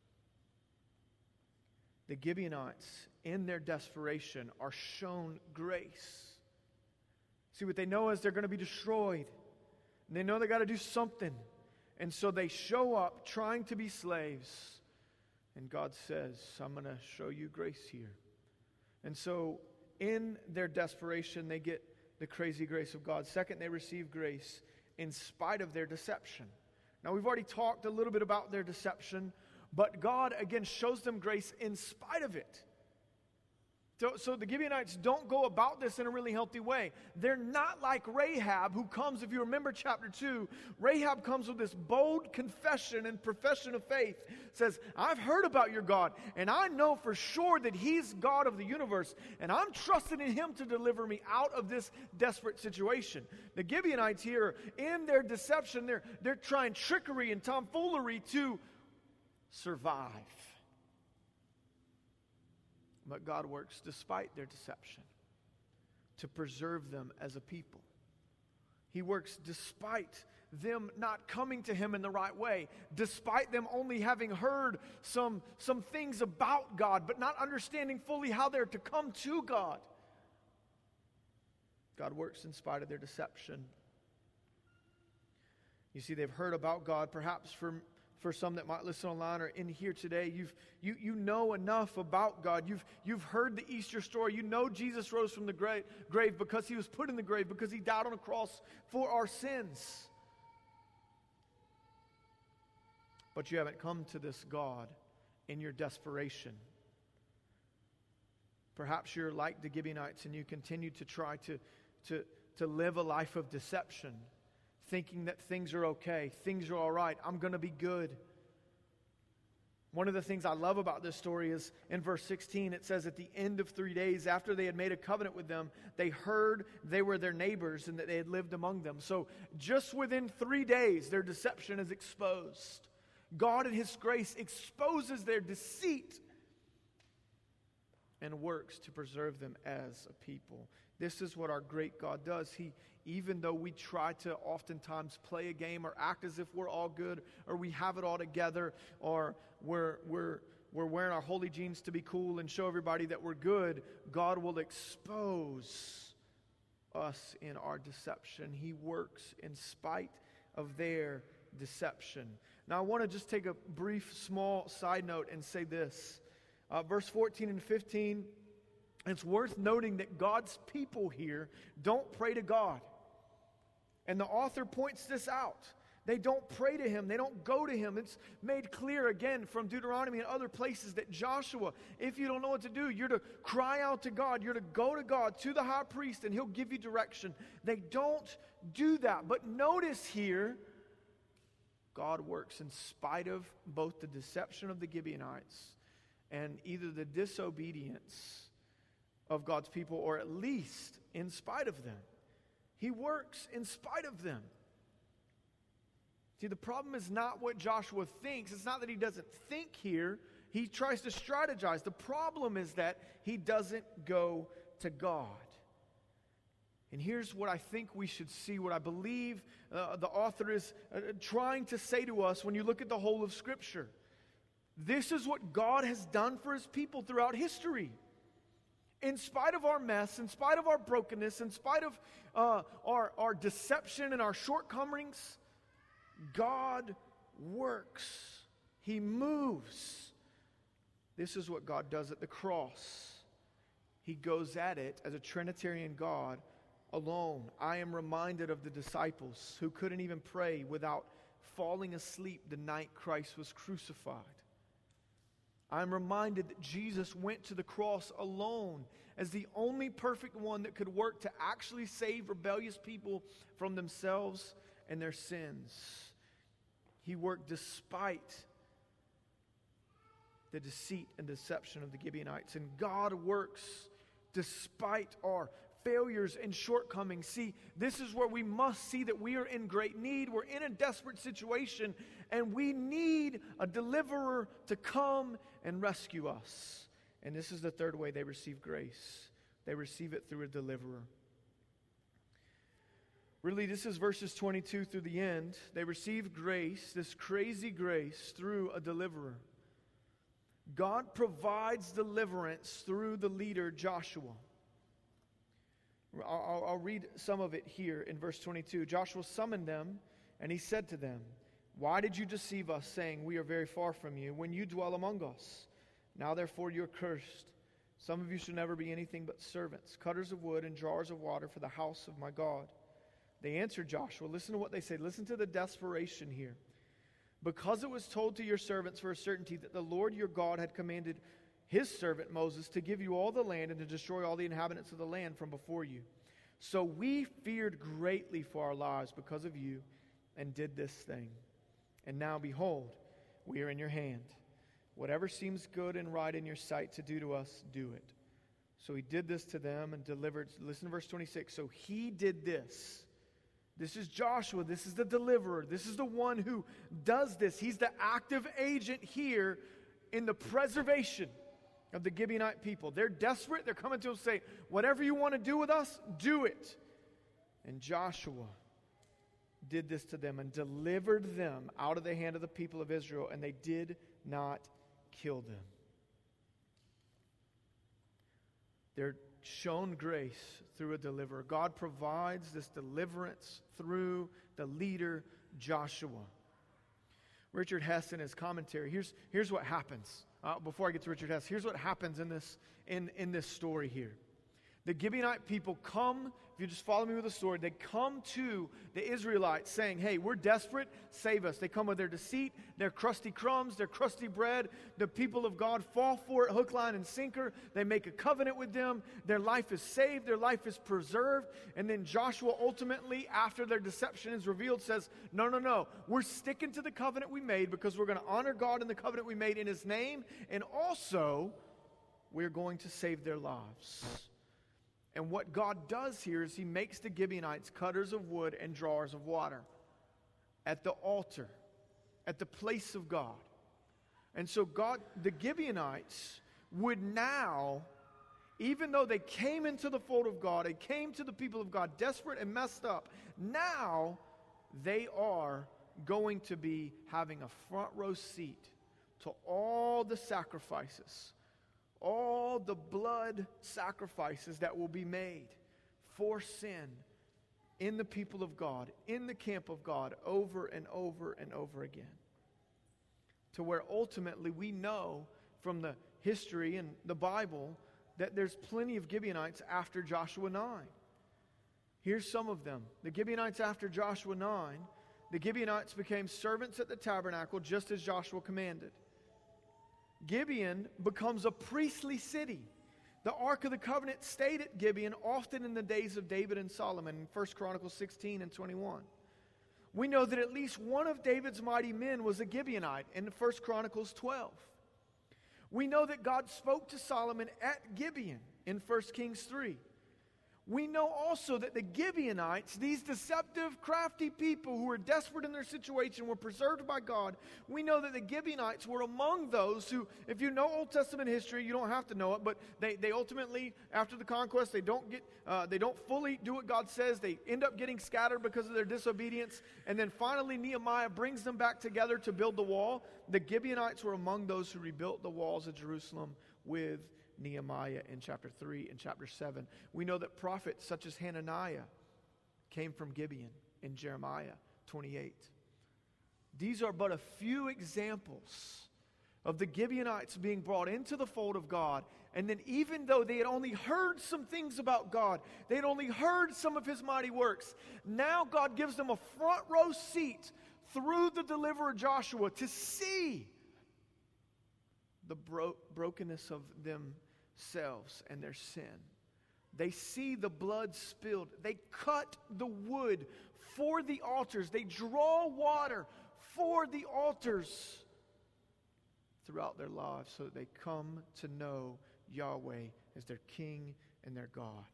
The Gibeonites, in their desperation, are shown grace. See, what they know is they're going to be destroyed. And they know they got to do something. And so they show up trying to be slaves. And God says, I'm going to show you grace here. And so in their desperation, they get the crazy grace of God. Second, they receive grace in spite of their deception. Now, we've already talked a little bit about their deception, but God, again, shows them grace in spite of it. So, so the Gibeonites don't go about this in a really healthy way. They're not like Rahab, who comes, if you remember chapter two, Rahab comes with this bold confession and profession of faith. Says, I've heard about your God, and I know for sure that He's God of the universe, and I'm trusting in Him to deliver me out of this desperate situation. The Gibeonites here, in their deception, they're, they're trying trickery and tomfoolery to survive. But God works despite their deception to preserve them as a people. He works despite them not coming to Him in the right way, despite them only having heard some, some things about God, but not understanding fully how they're to come to God. God works in spite of their deception. You see, they've heard about God, perhaps from For some that might listen online or in here today, you've, you you know enough about God. You've, you've heard the Easter story. You know Jesus rose from the grave, grave because He was put in the grave, because He died on a cross for our sins. But you haven't come to this God in your desperation. Perhaps you're like the Gibeonites and you continue to try to, to, to live a life of deception, thinking that things are okay, things are all right, I'm going to be good. One of the things I love about this story is in verse sixteen, it says, at the end of three days, after they had made a covenant with them, they heard they were their neighbors and that they had lived among them. So just within three days, their deception is exposed. God in His grace exposes their deceit and works to preserve them as a people. This is what our great God does. He, even though we try to oftentimes play a game or act as if we're all good, or we have it all together, or we're we're we're wearing our holy jeans to be cool and show everybody that we're good, God will expose us in our deception. He works in spite of their deception. Now, I want to just take a brief, small side note and say this. Uh, verse fourteen and fifteen, it's worth noting that God's people here don't pray to God. And the author points this out. They don't pray to Him. They don't go to Him. It's made clear again from Deuteronomy and other places that Joshua, if you don't know what to do, you're to cry out to God. You're to go to God, to the high priest, and He'll give you direction. They don't do that. But notice here, God works in spite of both the deception of the Gibeonites and either the disobedience of God's people, or at least in spite of them. He works in spite of them. See, the problem is not what Joshua thinks. It's not that he doesn't think here. He tries to strategize. The problem is that he doesn't go to God. And here's what I think we should see, what I believe uh, the author is uh, trying to say to us when you look at the whole of Scripture. This is what God has done for His people throughout history. In spite of our mess, in spite of our brokenness, in spite of uh, our, our deception and our shortcomings, God works. He moves. This is what God does at the cross. He goes at it as a Trinitarian God alone. I am reminded of the disciples who couldn't even pray without falling asleep the night Christ was crucified. I'm reminded that Jesus went to the cross alone as the only perfect one that could work to actually save rebellious people from themselves and their sins. He worked despite the deceit and deception of the Gibeonites. And God works despite our failures and shortcomings. See, this is where we must see that we are in great need. We're in a desperate situation, and we need a deliverer to come and rescue us. And this is the third way they receive grace. They receive it through a deliverer. Really, this is verses twenty-two through the end. They receive grace, this crazy grace, through a deliverer. God provides deliverance through the leader Joshua. I'll, I'll read some of it here in verse twenty-two. Joshua summoned them, and he said to them, "Why did you deceive us, saying, 'We are very far from you,' when you dwell among us? Now therefore you are cursed. Some of you shall never be anything but servants, cutters of wood and drawers of water for the house of my God." They answered Joshua. Listen to what they say. Listen to the desperation here. "Because it was told to your servants for a certainty that the Lord your God had commanded his servant Moses to give you all the land and to destroy all the inhabitants of the land from before you. So we feared greatly for our lives because of you and did this thing. And now behold, we are in your hand. Whatever seems good and right in your sight to do to us, do it." So he did this to them and delivered. Listen to verse twenty-six. So he did this. This is Joshua. This is the deliverer. This is the one who does this. He's the active agent here in the preservation of the Gibeonite people. They're desperate. They're coming to him and say, "Whatever you want to do with us, do it." And Joshua did this to them and delivered them out of the hand of the people of Israel, and they did not kill them. They're shown grace through a deliverer. God provides this deliverance through the leader Joshua. Richard Hess in his commentary, here's, here's what happens. Uh, before I get to Richard Hess, here's what happens in this, in, in this story here. The Gibeonite people come, if you just follow me with the story, they come to the Israelites saying, "Hey, we're desperate, save us." They come with their deceit, their crusty crumbs, their crusty bread. The people of God fall for it, hook, line, and sinker. They make a covenant with them. Their life is saved, their life is preserved. And then Joshua ultimately, after their deception is revealed, says, no, no, no, we're sticking to the covenant we made because we're going to honor God in the covenant we made in his name. And also, we're going to save their lives. And what God does here is he makes the Gibeonites cutters of wood and drawers of water at the altar, at the place of God. And so God, the Gibeonites would now, even though they came into the fold of God, they came to the people of God desperate and messed up, now they are going to be having a front row seat to all the sacrifices, all the blood sacrifices that will be made for sin in the people of God, in the camp of God, over and over and over again. To where ultimately we know from the history and the Bible that there's plenty of Gibeonites after Joshua nine. Here's some of them. The Gibeonites after Joshua nine, the Gibeonites became servants at the tabernacle just as Joshua commanded. Gibeon becomes a priestly city. The Ark of the Covenant stayed at Gibeon often in the days of David and Solomon in First Chronicles sixteen and twenty-one. We know that at least one of David's mighty men was a Gibeonite in First Chronicles twelve. We know that God spoke to Solomon at Gibeon in First Kings three. We know also that the Gibeonites, these deceptive, crafty people who were desperate in their situation, were preserved by God. We know that the Gibeonites were among those who, if you know Old Testament history, you don't have to know it, but they, they ultimately, after the conquest, they don't get, uh, they don't fully do what God says. They end up getting scattered because of their disobedience. And then finally, Nehemiah brings them back together to build the wall. The Gibeonites were among those who rebuilt the walls of Jerusalem with Nehemiah in chapter three and chapter seven. We know that prophets such as Hananiah came from Gibeon in Jeremiah twenty-eight. These are but a few examples of the Gibeonites being brought into the fold of God. And then even though they had only heard some things about God, they had only heard some of His mighty works, now God gives them a front row seat through the deliverer Joshua to see the bro- brokenness of themselves and their sin. They see the blood spilled. They cut the wood for the altars. They draw water for the altars throughout their lives so that they come to know Yahweh as their King and their God.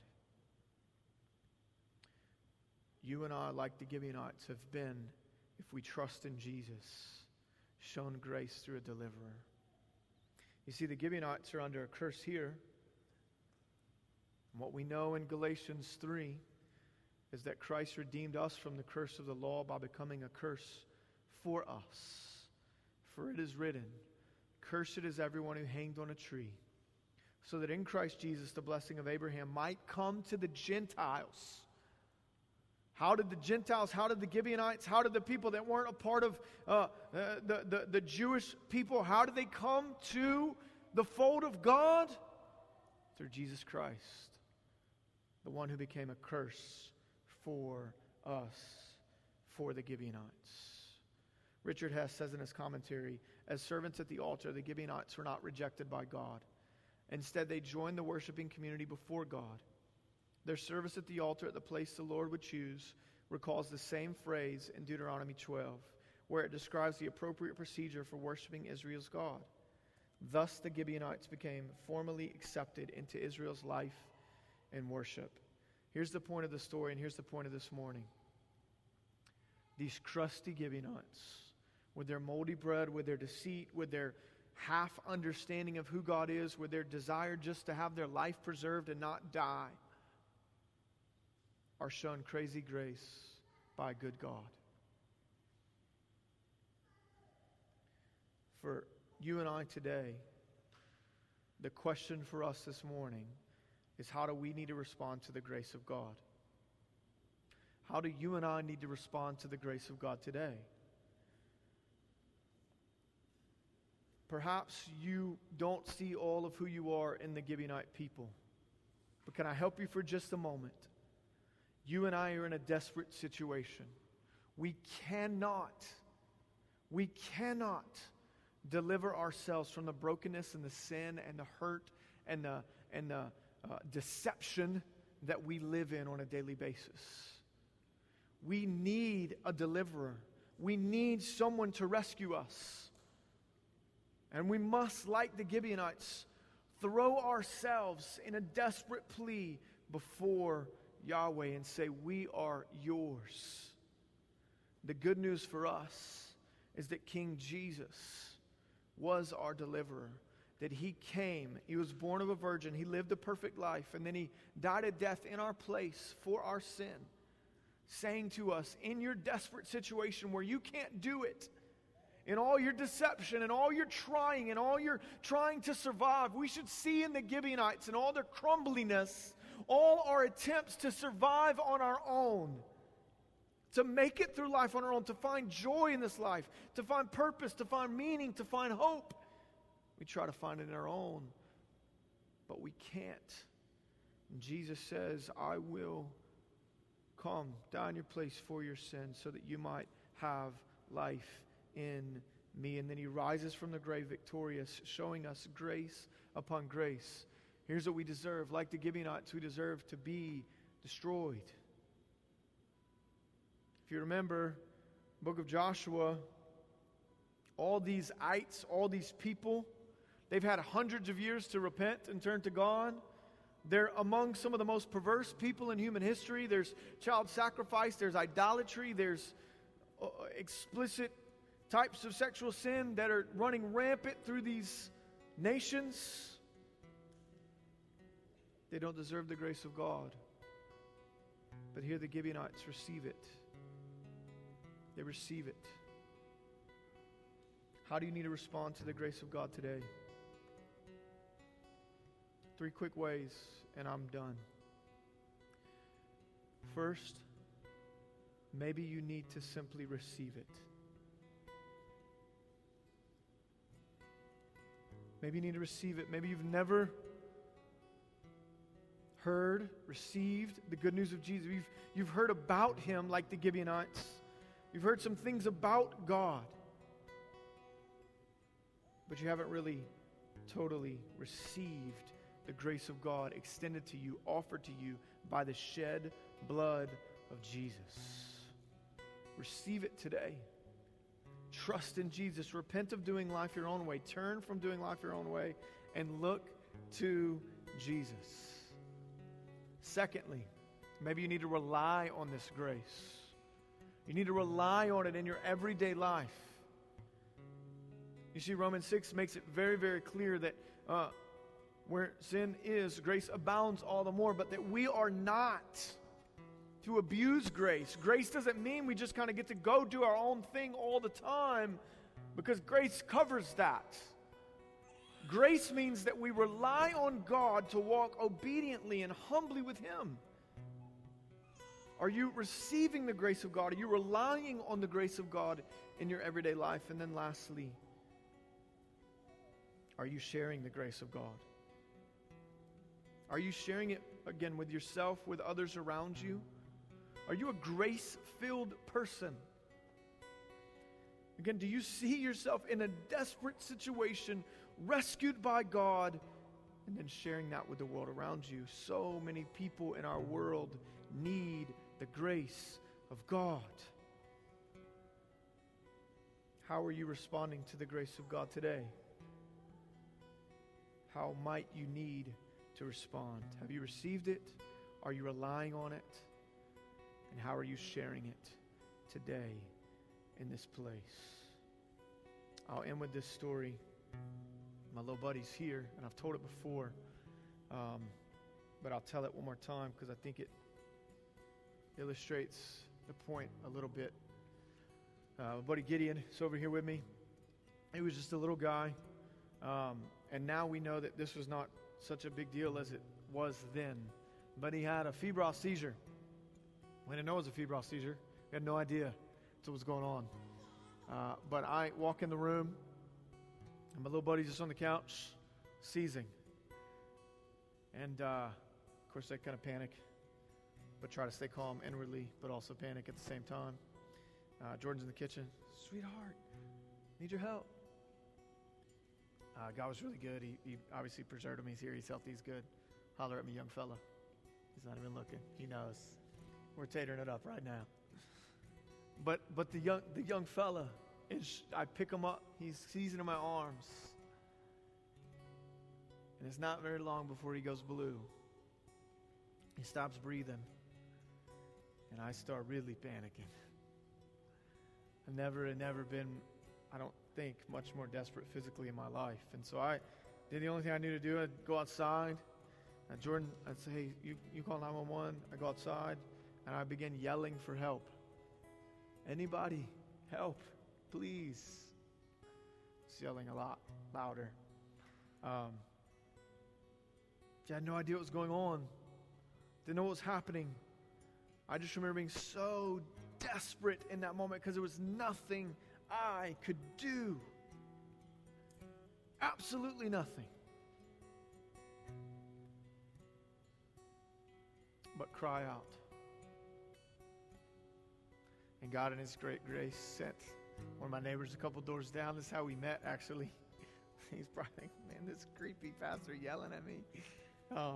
You and I, like the Gibeonites, have been, if we trust in Jesus, shown grace through a deliverer. You see, the Gibeonites are under a curse here. And what we know in Galatians three is that Christ redeemed us from the curse of the law by becoming a curse for us. For it is written, "Cursed is everyone who hanged on a tree, so that in Christ Jesus the blessing of Abraham might come to the Gentiles." How did the Gentiles, how did the Gibeonites, how did the people that weren't a part of uh, uh, the, the, the Jewish people, how did they come to the fold of God? Through Jesus Christ, the one who became a curse for us, for the Gibeonites. Richard Hess says in his commentary, as servants at the altar, the Gibeonites were not rejected by God. Instead, they joined the worshiping community before God. Their service at the altar at the place the Lord would choose recalls the same phrase in Deuteronomy twelve, where it describes the appropriate procedure for worshiping Israel's God. Thus, the Gibeonites became formally accepted into Israel's life and worship. Here's the point of the story, and here's the point of this morning. These crusty Gibeonites, with their moldy bread, with their deceit, with their half understanding of who God is, with their desire just to have their life preserved and not die, are shown crazy grace by a good God. For you and I today, the question for us this morning is, how do we need to respond to the grace of God? How do you and I need to respond to the grace of God today? Perhaps you don't see all of who you are in the Gibeonite people. But can I help you for just a moment? You and I are in a desperate situation. We cannot, we cannot deliver ourselves from the brokenness and the sin and the hurt and the, and the uh, deception that we live in on a daily basis. We need a deliverer. We need someone to rescue us. And we must, like the Gibeonites, throw ourselves in a desperate plea before Yahweh and say, we are yours. The good news for us is that King Jesus was our deliverer, that He came, He was born of a virgin, He lived a perfect life, and then He died a death in our place for our sin, saying to us, in your desperate situation where you can't do it, in all your deception and all your trying and all your trying to survive, we should see in the Gibeonites and all their crumbliness all our attempts to survive on our own, to make it through life on our own, to find joy in this life, to find purpose, to find meaning, to find hope. We try to find it in our own, but we can't. And Jesus says, I will come, die in your place for your sins so that you might have life in me. And then He rises from the grave victorious, showing us grace upon grace. Here's what we deserve. Like the Gibeonites, we deserve to be destroyed. If you remember, book of Joshua, all these ites, all these people, they've had hundreds of years to repent and turn to God. They're among some of the most perverse people in human history. There's child sacrifice, there's idolatry, there's uh, explicit types of sexual sin that are running rampant through these nations. They don't deserve the grace of God. But here the Gibeonites receive it. They receive it. How do you need to respond to the grace of God today? Three quick ways, and I'm done. First, maybe you need to simply receive it. Maybe you need to receive it. Maybe you've never heard, received the good news of Jesus. You've, you've heard about him like the Gibeonites. You've heard some things about God. But you haven't really totally received the grace of God extended to you, offered to you by the shed blood of Jesus. Receive it today. Trust in Jesus. Repent of doing life your own way. Turn from doing life your own way and look to Jesus. Secondly, maybe you need to rely on this grace. You need to rely on it in your everyday life. You see, Romans six makes it very, very clear that uh, where sin is, grace abounds all the more, but that we are not to abuse grace. Grace doesn't mean we just kind of get to go do our own thing all the time, because grace covers that. Grace means that we rely on God to walk obediently and humbly with him. Are you receiving the grace of God? Are you relying on the grace of God in your everyday life? And then lastly, are you sharing the grace of God? Are you sharing it, again, with yourself, with others around you? Are you a grace-filled person? Again, do you see yourself in a desperate situation, rescued by God, and then sharing that with the world around you? So many people in our world need the grace of God. How are you responding to the grace of God today? How might you need to respond? Have you received it? Are you relying on it? And how are you sharing it today in this place? I'll end with this story. My little buddy's here, and I've told it before, um, but I'll tell it one more time because I think it illustrates the point a little bit. Uh, my buddy Gideon is over here with me. He was just a little guy, um, and now we know that this was not such a big deal as it was then, but he had a febrile seizure. We didn't know it was a febrile seizure. We had no idea what was going on. Uh, but I walk in the room, and my little buddy's just on the couch, seizing. And, uh, of course, I kind of panic, but try to stay calm inwardly, but also panic at the same time. Uh, Jordan's in the kitchen. Sweetheart, need your help. Uh, God was really good. He, he obviously preserved him. He's here. He's healthy. He's good. Holler at me, young fella. He's not even looking. He knows. We're tatering it up right now. But but the young the young fella, is, I pick him up. He's seizing in my arms. And it's not very long before he goes blue. He stops breathing. And I start really panicking. I've never, never been, I don't think, much more desperate physically in my life. And so I did the only thing I knew to do. I'd go outside. And Jordan, I'd say, hey, you, you call nine one one. I go outside. And I began yelling for help. Anybody, help, please. Just yelling a lot louder. Um, I had no idea what was going on. Didn't know what was happening. I just remember being so desperate in that moment because there was nothing I could do. Absolutely nothing. But cry out. And God in his great grace sent one of my neighbors a couple doors down. This is how we met, actually. He's probably thinking, man, this creepy pastor yelling at me. Um,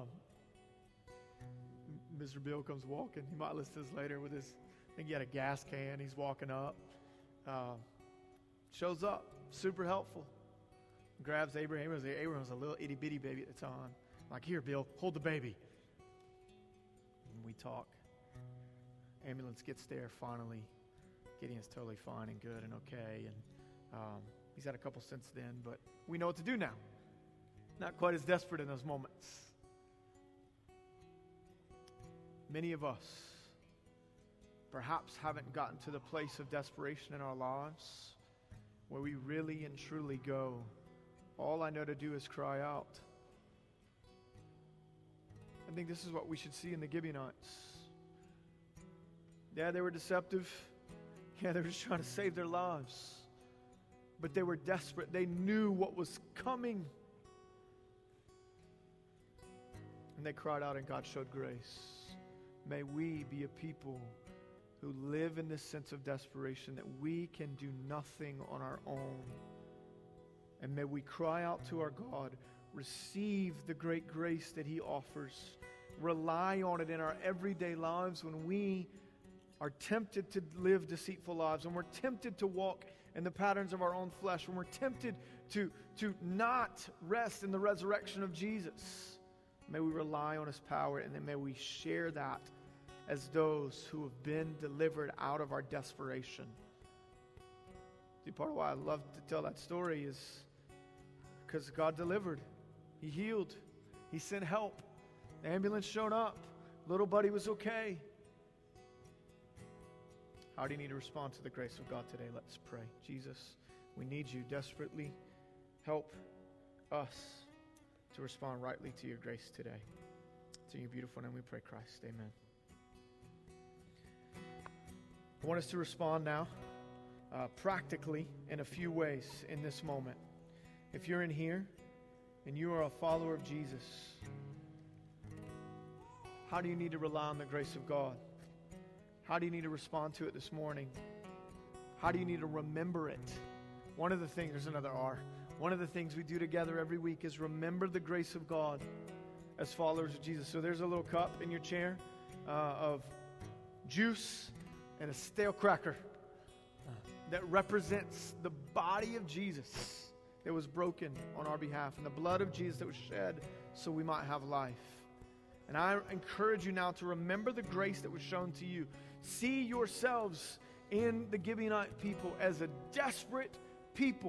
Mister Bill comes walking. He might listen to this later with his, I think he had a gas can. He's walking up. Um, shows up. Super helpful. Grabs Abraham. Abraham was a little itty bitty baby at the time. I'm like, here, Bill, hold the baby. And we talk. Ambulance gets there finally. Gideon's totally fine and good and okay. And um, he's had a couple since then, but we know what to do now. Not quite as desperate in those moments. Many of us perhaps haven't gotten to the place of desperation in our lives where we really and truly go, all I know to do is cry out. I think this is what we should see in the Gibeonites. Yeah, they were deceptive. Yeah, they were just trying to save their lives. But they were desperate. They knew what was coming. And they cried out, and God showed grace. May we be a people who live in this sense of desperation, that we can do nothing on our own. And may we cry out to our God, receive the great grace that He offers, rely on it in our everyday lives when we are tempted to live deceitful lives, when we're tempted to walk in the patterns of our own flesh, when we're tempted to, to not rest in the resurrection of Jesus. May we rely on His power, and then may we share that as those who have been delivered out of our desperation. See, part of why I love to tell that story is because God delivered. He healed. He sent help. The ambulance showed up. Little buddy was okay. How do you need to respond to the grace of God today? Let's pray. Jesus, we need you desperately. Help us to respond rightly to your grace today. It's in your beautiful name we pray, Christ. Amen. I want us to respond now uh, practically in a few ways in this moment. If you're in here and you are a follower of Jesus, how do you need to rely on the grace of God? How do you need to respond to it this morning? How do you need to remember it? One of the things, there's another R. One of the things we do together every week is remember the grace of God as followers of Jesus. So there's a little cup in your chair uh, of juice and a stale cracker that represents the body of Jesus that was broken on our behalf and the blood of Jesus that was shed so we might have life. And I encourage you now to remember the grace that was shown to you. See yourselves in the Gibeonite people as a desperate people,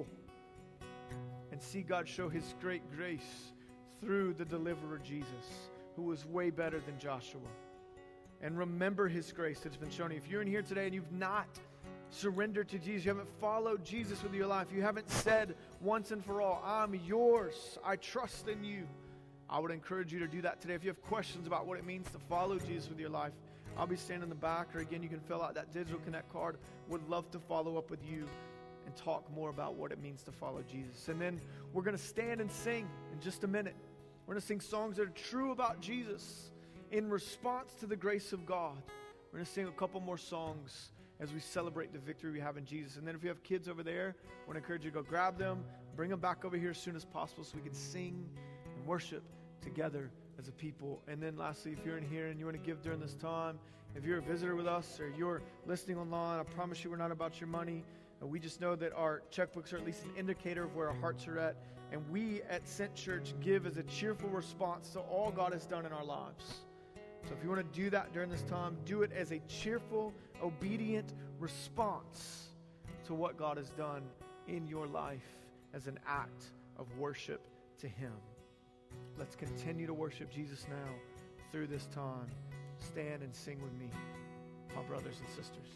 and see God show His great grace through the deliverer Jesus, who was way better than Joshua. And remember His grace that's been shown you. If you're in here today and you've not surrendered to Jesus, you haven't followed Jesus with your life, you haven't said once and for all, I'm yours, I trust in you, I would encourage you to do that today. If you have questions about what it means to follow Jesus with your life, I'll be standing in the back, or again, you can fill out that digital connect card. Would love to follow up with you and talk more about what it means to follow Jesus. And then we're going to stand and sing in just a minute. We're going to sing songs that are true about Jesus in response to the grace of God. We're going to sing a couple more songs as we celebrate the victory we have in Jesus. And then if you have kids over there, I want to encourage you to go grab them, bring them back over here as soon as possible so we can sing and worship together as a people. And then lastly, if you're in here and you want to give during this time, if you're a visitor with us or you're listening online, I promise you we're not about your money. We just know that our checkbooks are at least an indicator of where our hearts are at. And we at Sent Church give as a cheerful response to all God has done in our lives. So if you want to do that during this time, do it as a cheerful, obedient response to what God has done in your life as an act of worship to Him. Let's continue to worship Jesus now through this time. Stand and sing with me, my brothers and sisters.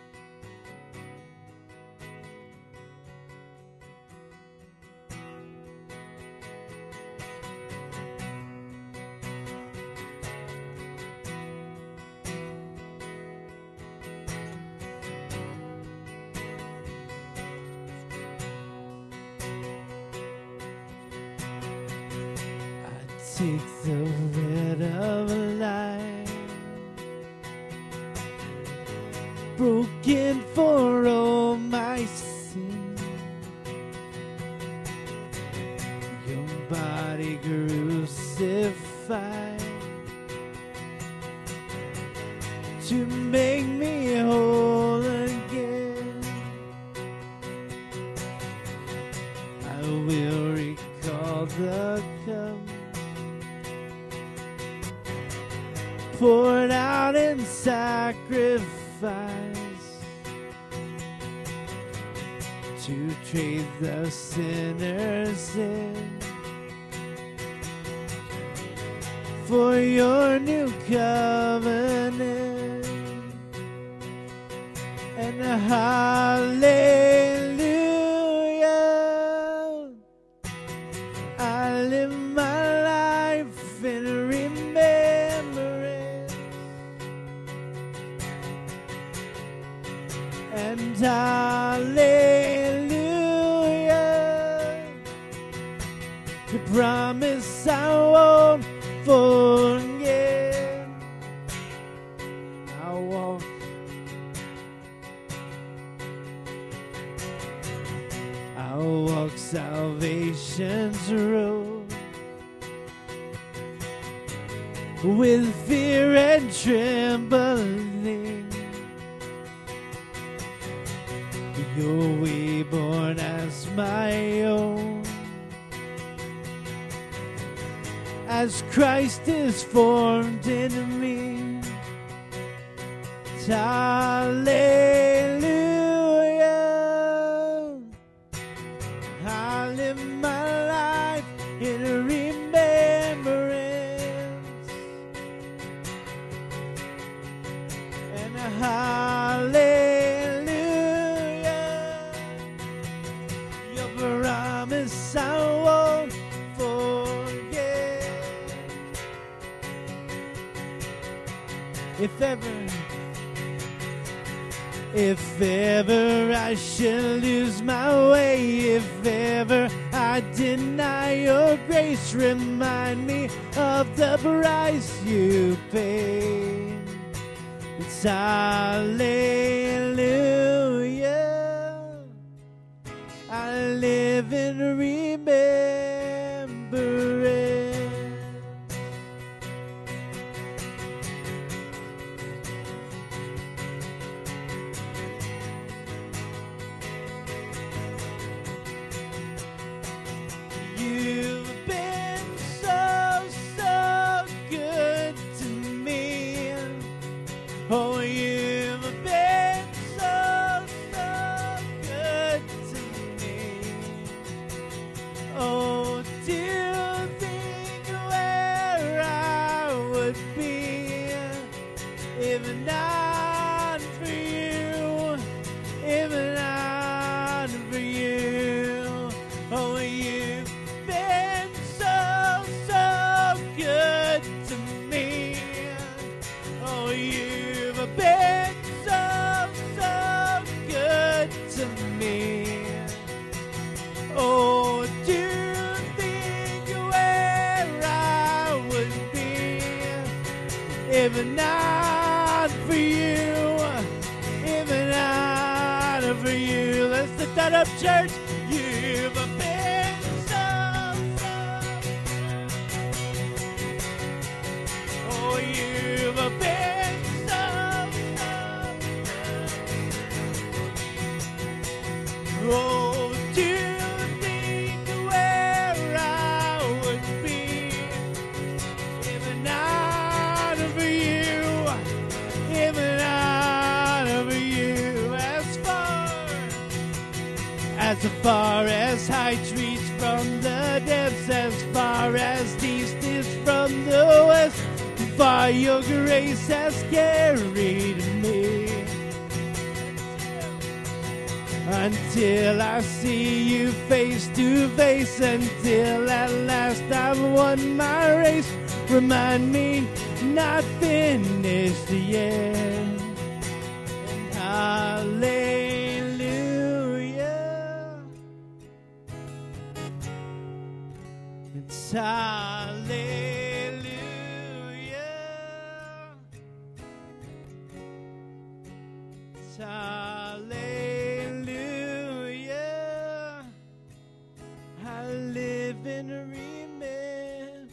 Take the bread of life, broken for all my sin. Your body crucified to make me whole again. I will recall the cup poured out in sacrifice to trade the sinner's in for your new covenant. And hallelujah, I live my life in remembrance. And hallelujah, you promise I won't forget. walk salvation's road with fear and trembling. You're way born as my own, as Christ is formed in me. Hallelujah. I live my life in remembrance, and hallelujah. Your promise I won't forget. If ever If ever I should lose my way, if ever I deny your grace, remind me of the price you paid. It's hallelujah. I live in remembrance. Oh, you've been so, so good to me. Oh, do you think where I would be if not for you, if not for you? Oh, you've been so, so good to me. Oh, you been so, so good to me. Oh, do you think where I would be if not for you, if not for you? Let's lift that up, church. You've been so, so good. Oh, you've been oh, do you think where I would be if not for you, if not for you? As far as far as heights reach from the depths, as far as east is from the west, far your grace has carried me. Until I see you face to face, until at last I've won my race. Remind me, not finished yet. Hallelujah. It's hallelujah. It's hallelujah. I live in remembrance.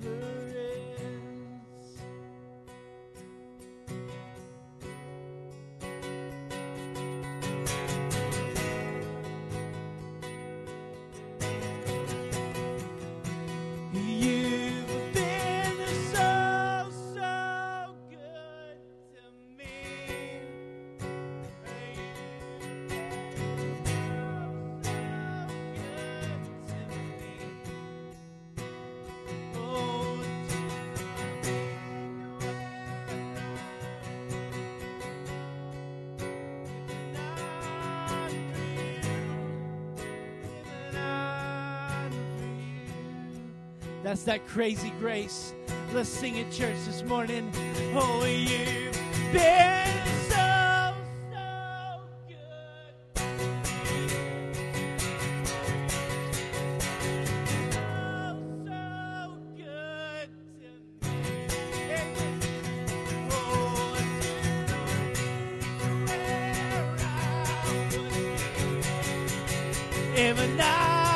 You've been so, so good to me. That's that crazy grace. Let's sing it, church, this morning. Oh, you've been so, so good. So, so good to me. Oh, where I would be if not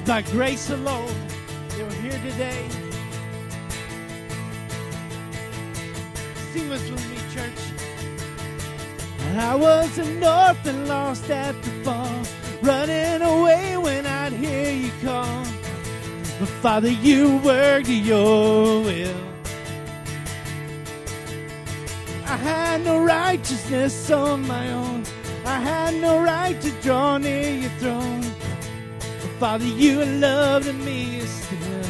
by grace alone that we're here today. Sing this with me, church. I was an orphan lost at the fall, running away when I'd hear you call. But Father, you worked your will. I had no righteousness on my own. I had no right to draw near your throne. But Father, you loved me still.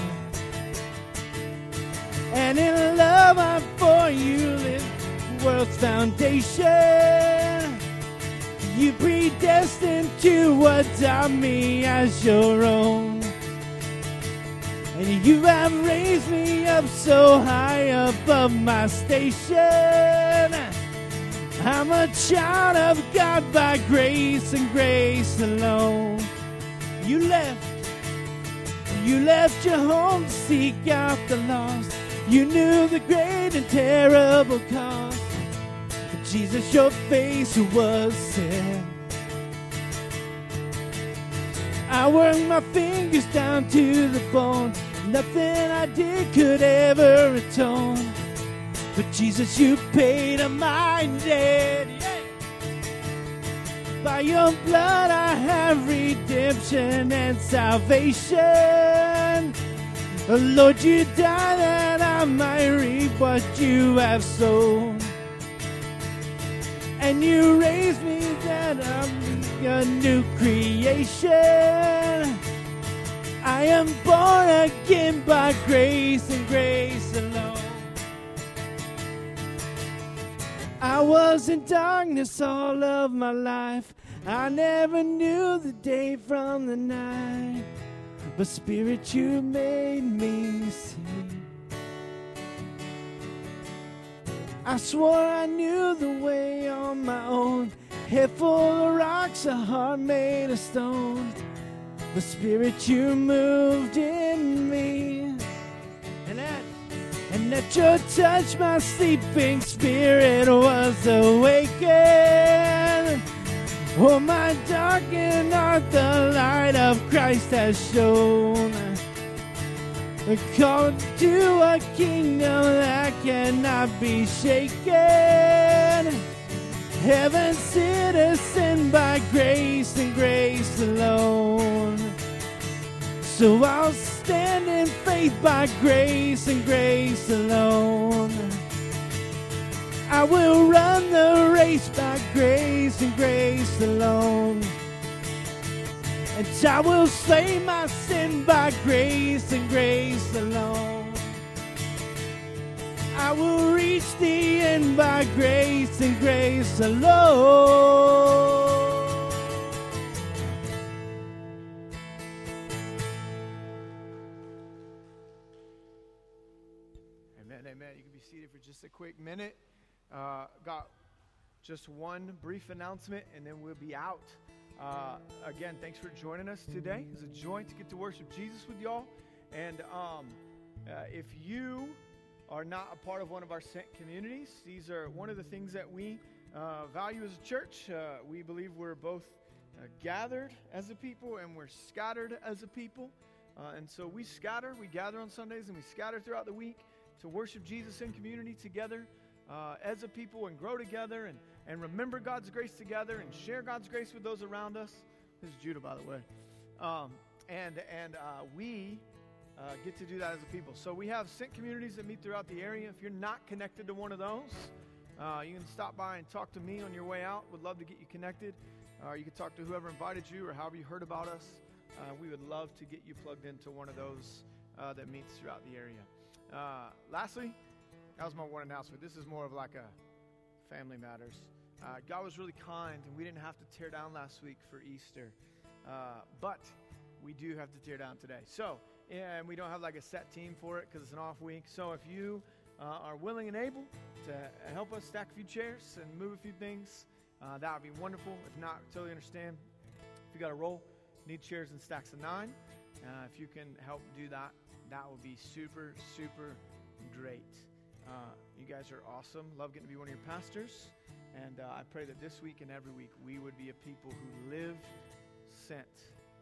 And in love I for you live the world's foundation. You predestined to adopt me as your own. And you have raised me up so high above my station. I'm a child of God by grace and grace alone. You left, you left your home to seek out the lost. You knew the great and terrible cost. But Jesus, your face was set. I worked my fingers down to the bone. Nothing I did could ever atone. But Jesus, you paid a my debt. Yeah. By your blood I have redemption and salvation. Oh, Lord, you died that I might reap what you have sown. And you raised me that I be a new creation. I am born again by grace and grace alone. I was in darkness all of my life. I never knew the day from the night. But Spirit, you made me see. I swore I knew the way on my own. Head full of rocks, a heart made of stone. But Spirit, you moved in me. And at, and at your touch, my sleeping spirit was awakened. Oh, my darkened heart, the light of Christ has shone. Called to a kingdom that cannot be shaken. Heaven's citizen by grace and grace alone. So I'll stand in faith by grace and grace alone. I will run the race by grace and grace alone. And I will slay my sin by grace and grace alone. I will reach the end by grace and grace alone. Amen, amen. You can be seated for just a quick minute. Uh, got just one brief announcement, and then we'll be out. Uh, again, thanks for joining us today. It's a joy to get to worship Jesus with y'all. And um, uh, if you are not a part of one of our sent communities, these are one of the things that we uh, value as a church. Uh, we believe we're both uh, gathered as a people and we're scattered as a people. Uh, and so we scatter, we gather on Sundays and we scatter throughout the week to worship Jesus in community together uh, as a people and grow together and And remember God's grace together and share God's grace with those around us. This is Judah, by the way. Um, and and uh, we uh, get to do that as a people. So we have sent communities that meet throughout the area. If you're not connected to one of those, uh, you can stop by and talk to me on your way out. Would love to get you connected. Or uh, you can talk to whoever invited you or however you heard about us. Uh, we would love to get you plugged into one of those uh, that meets throughout the area. Uh, lastly, that was my one announcement. This is more of like a family matters. Uh, God was really kind, and we didn't have to tear down last week for Easter. Uh, but we do have to tear down today. So, and we don't have like a set team for it because it's an off week. So if you uh, are willing and able to help us stack a few chairs and move a few things, uh, that would be wonderful. If not, totally understand. If you got a roll, need chairs in stacks of nine. Uh, if you can help do that, that would be super, super great. Uh, you guys are awesome. Love getting to be one of your pastors. And uh, I pray that this week and every week we would be a people who live sent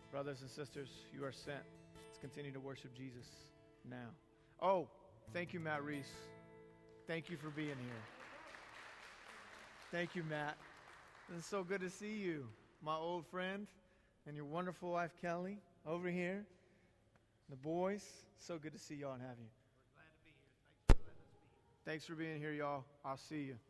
Brothers and sisters, you are sent. Let's continue to worship Jesus now. Oh, thank you, Matt Reese. Thank you for being here. Thank you, Matt. It's so good to see you, my old friend, and your wonderful wife, Kelly, over here. The boys, so good to see y'all and have you. We're glad to be here. Thanks for letting us be here. Thanks for being here, y'all. I'll see you.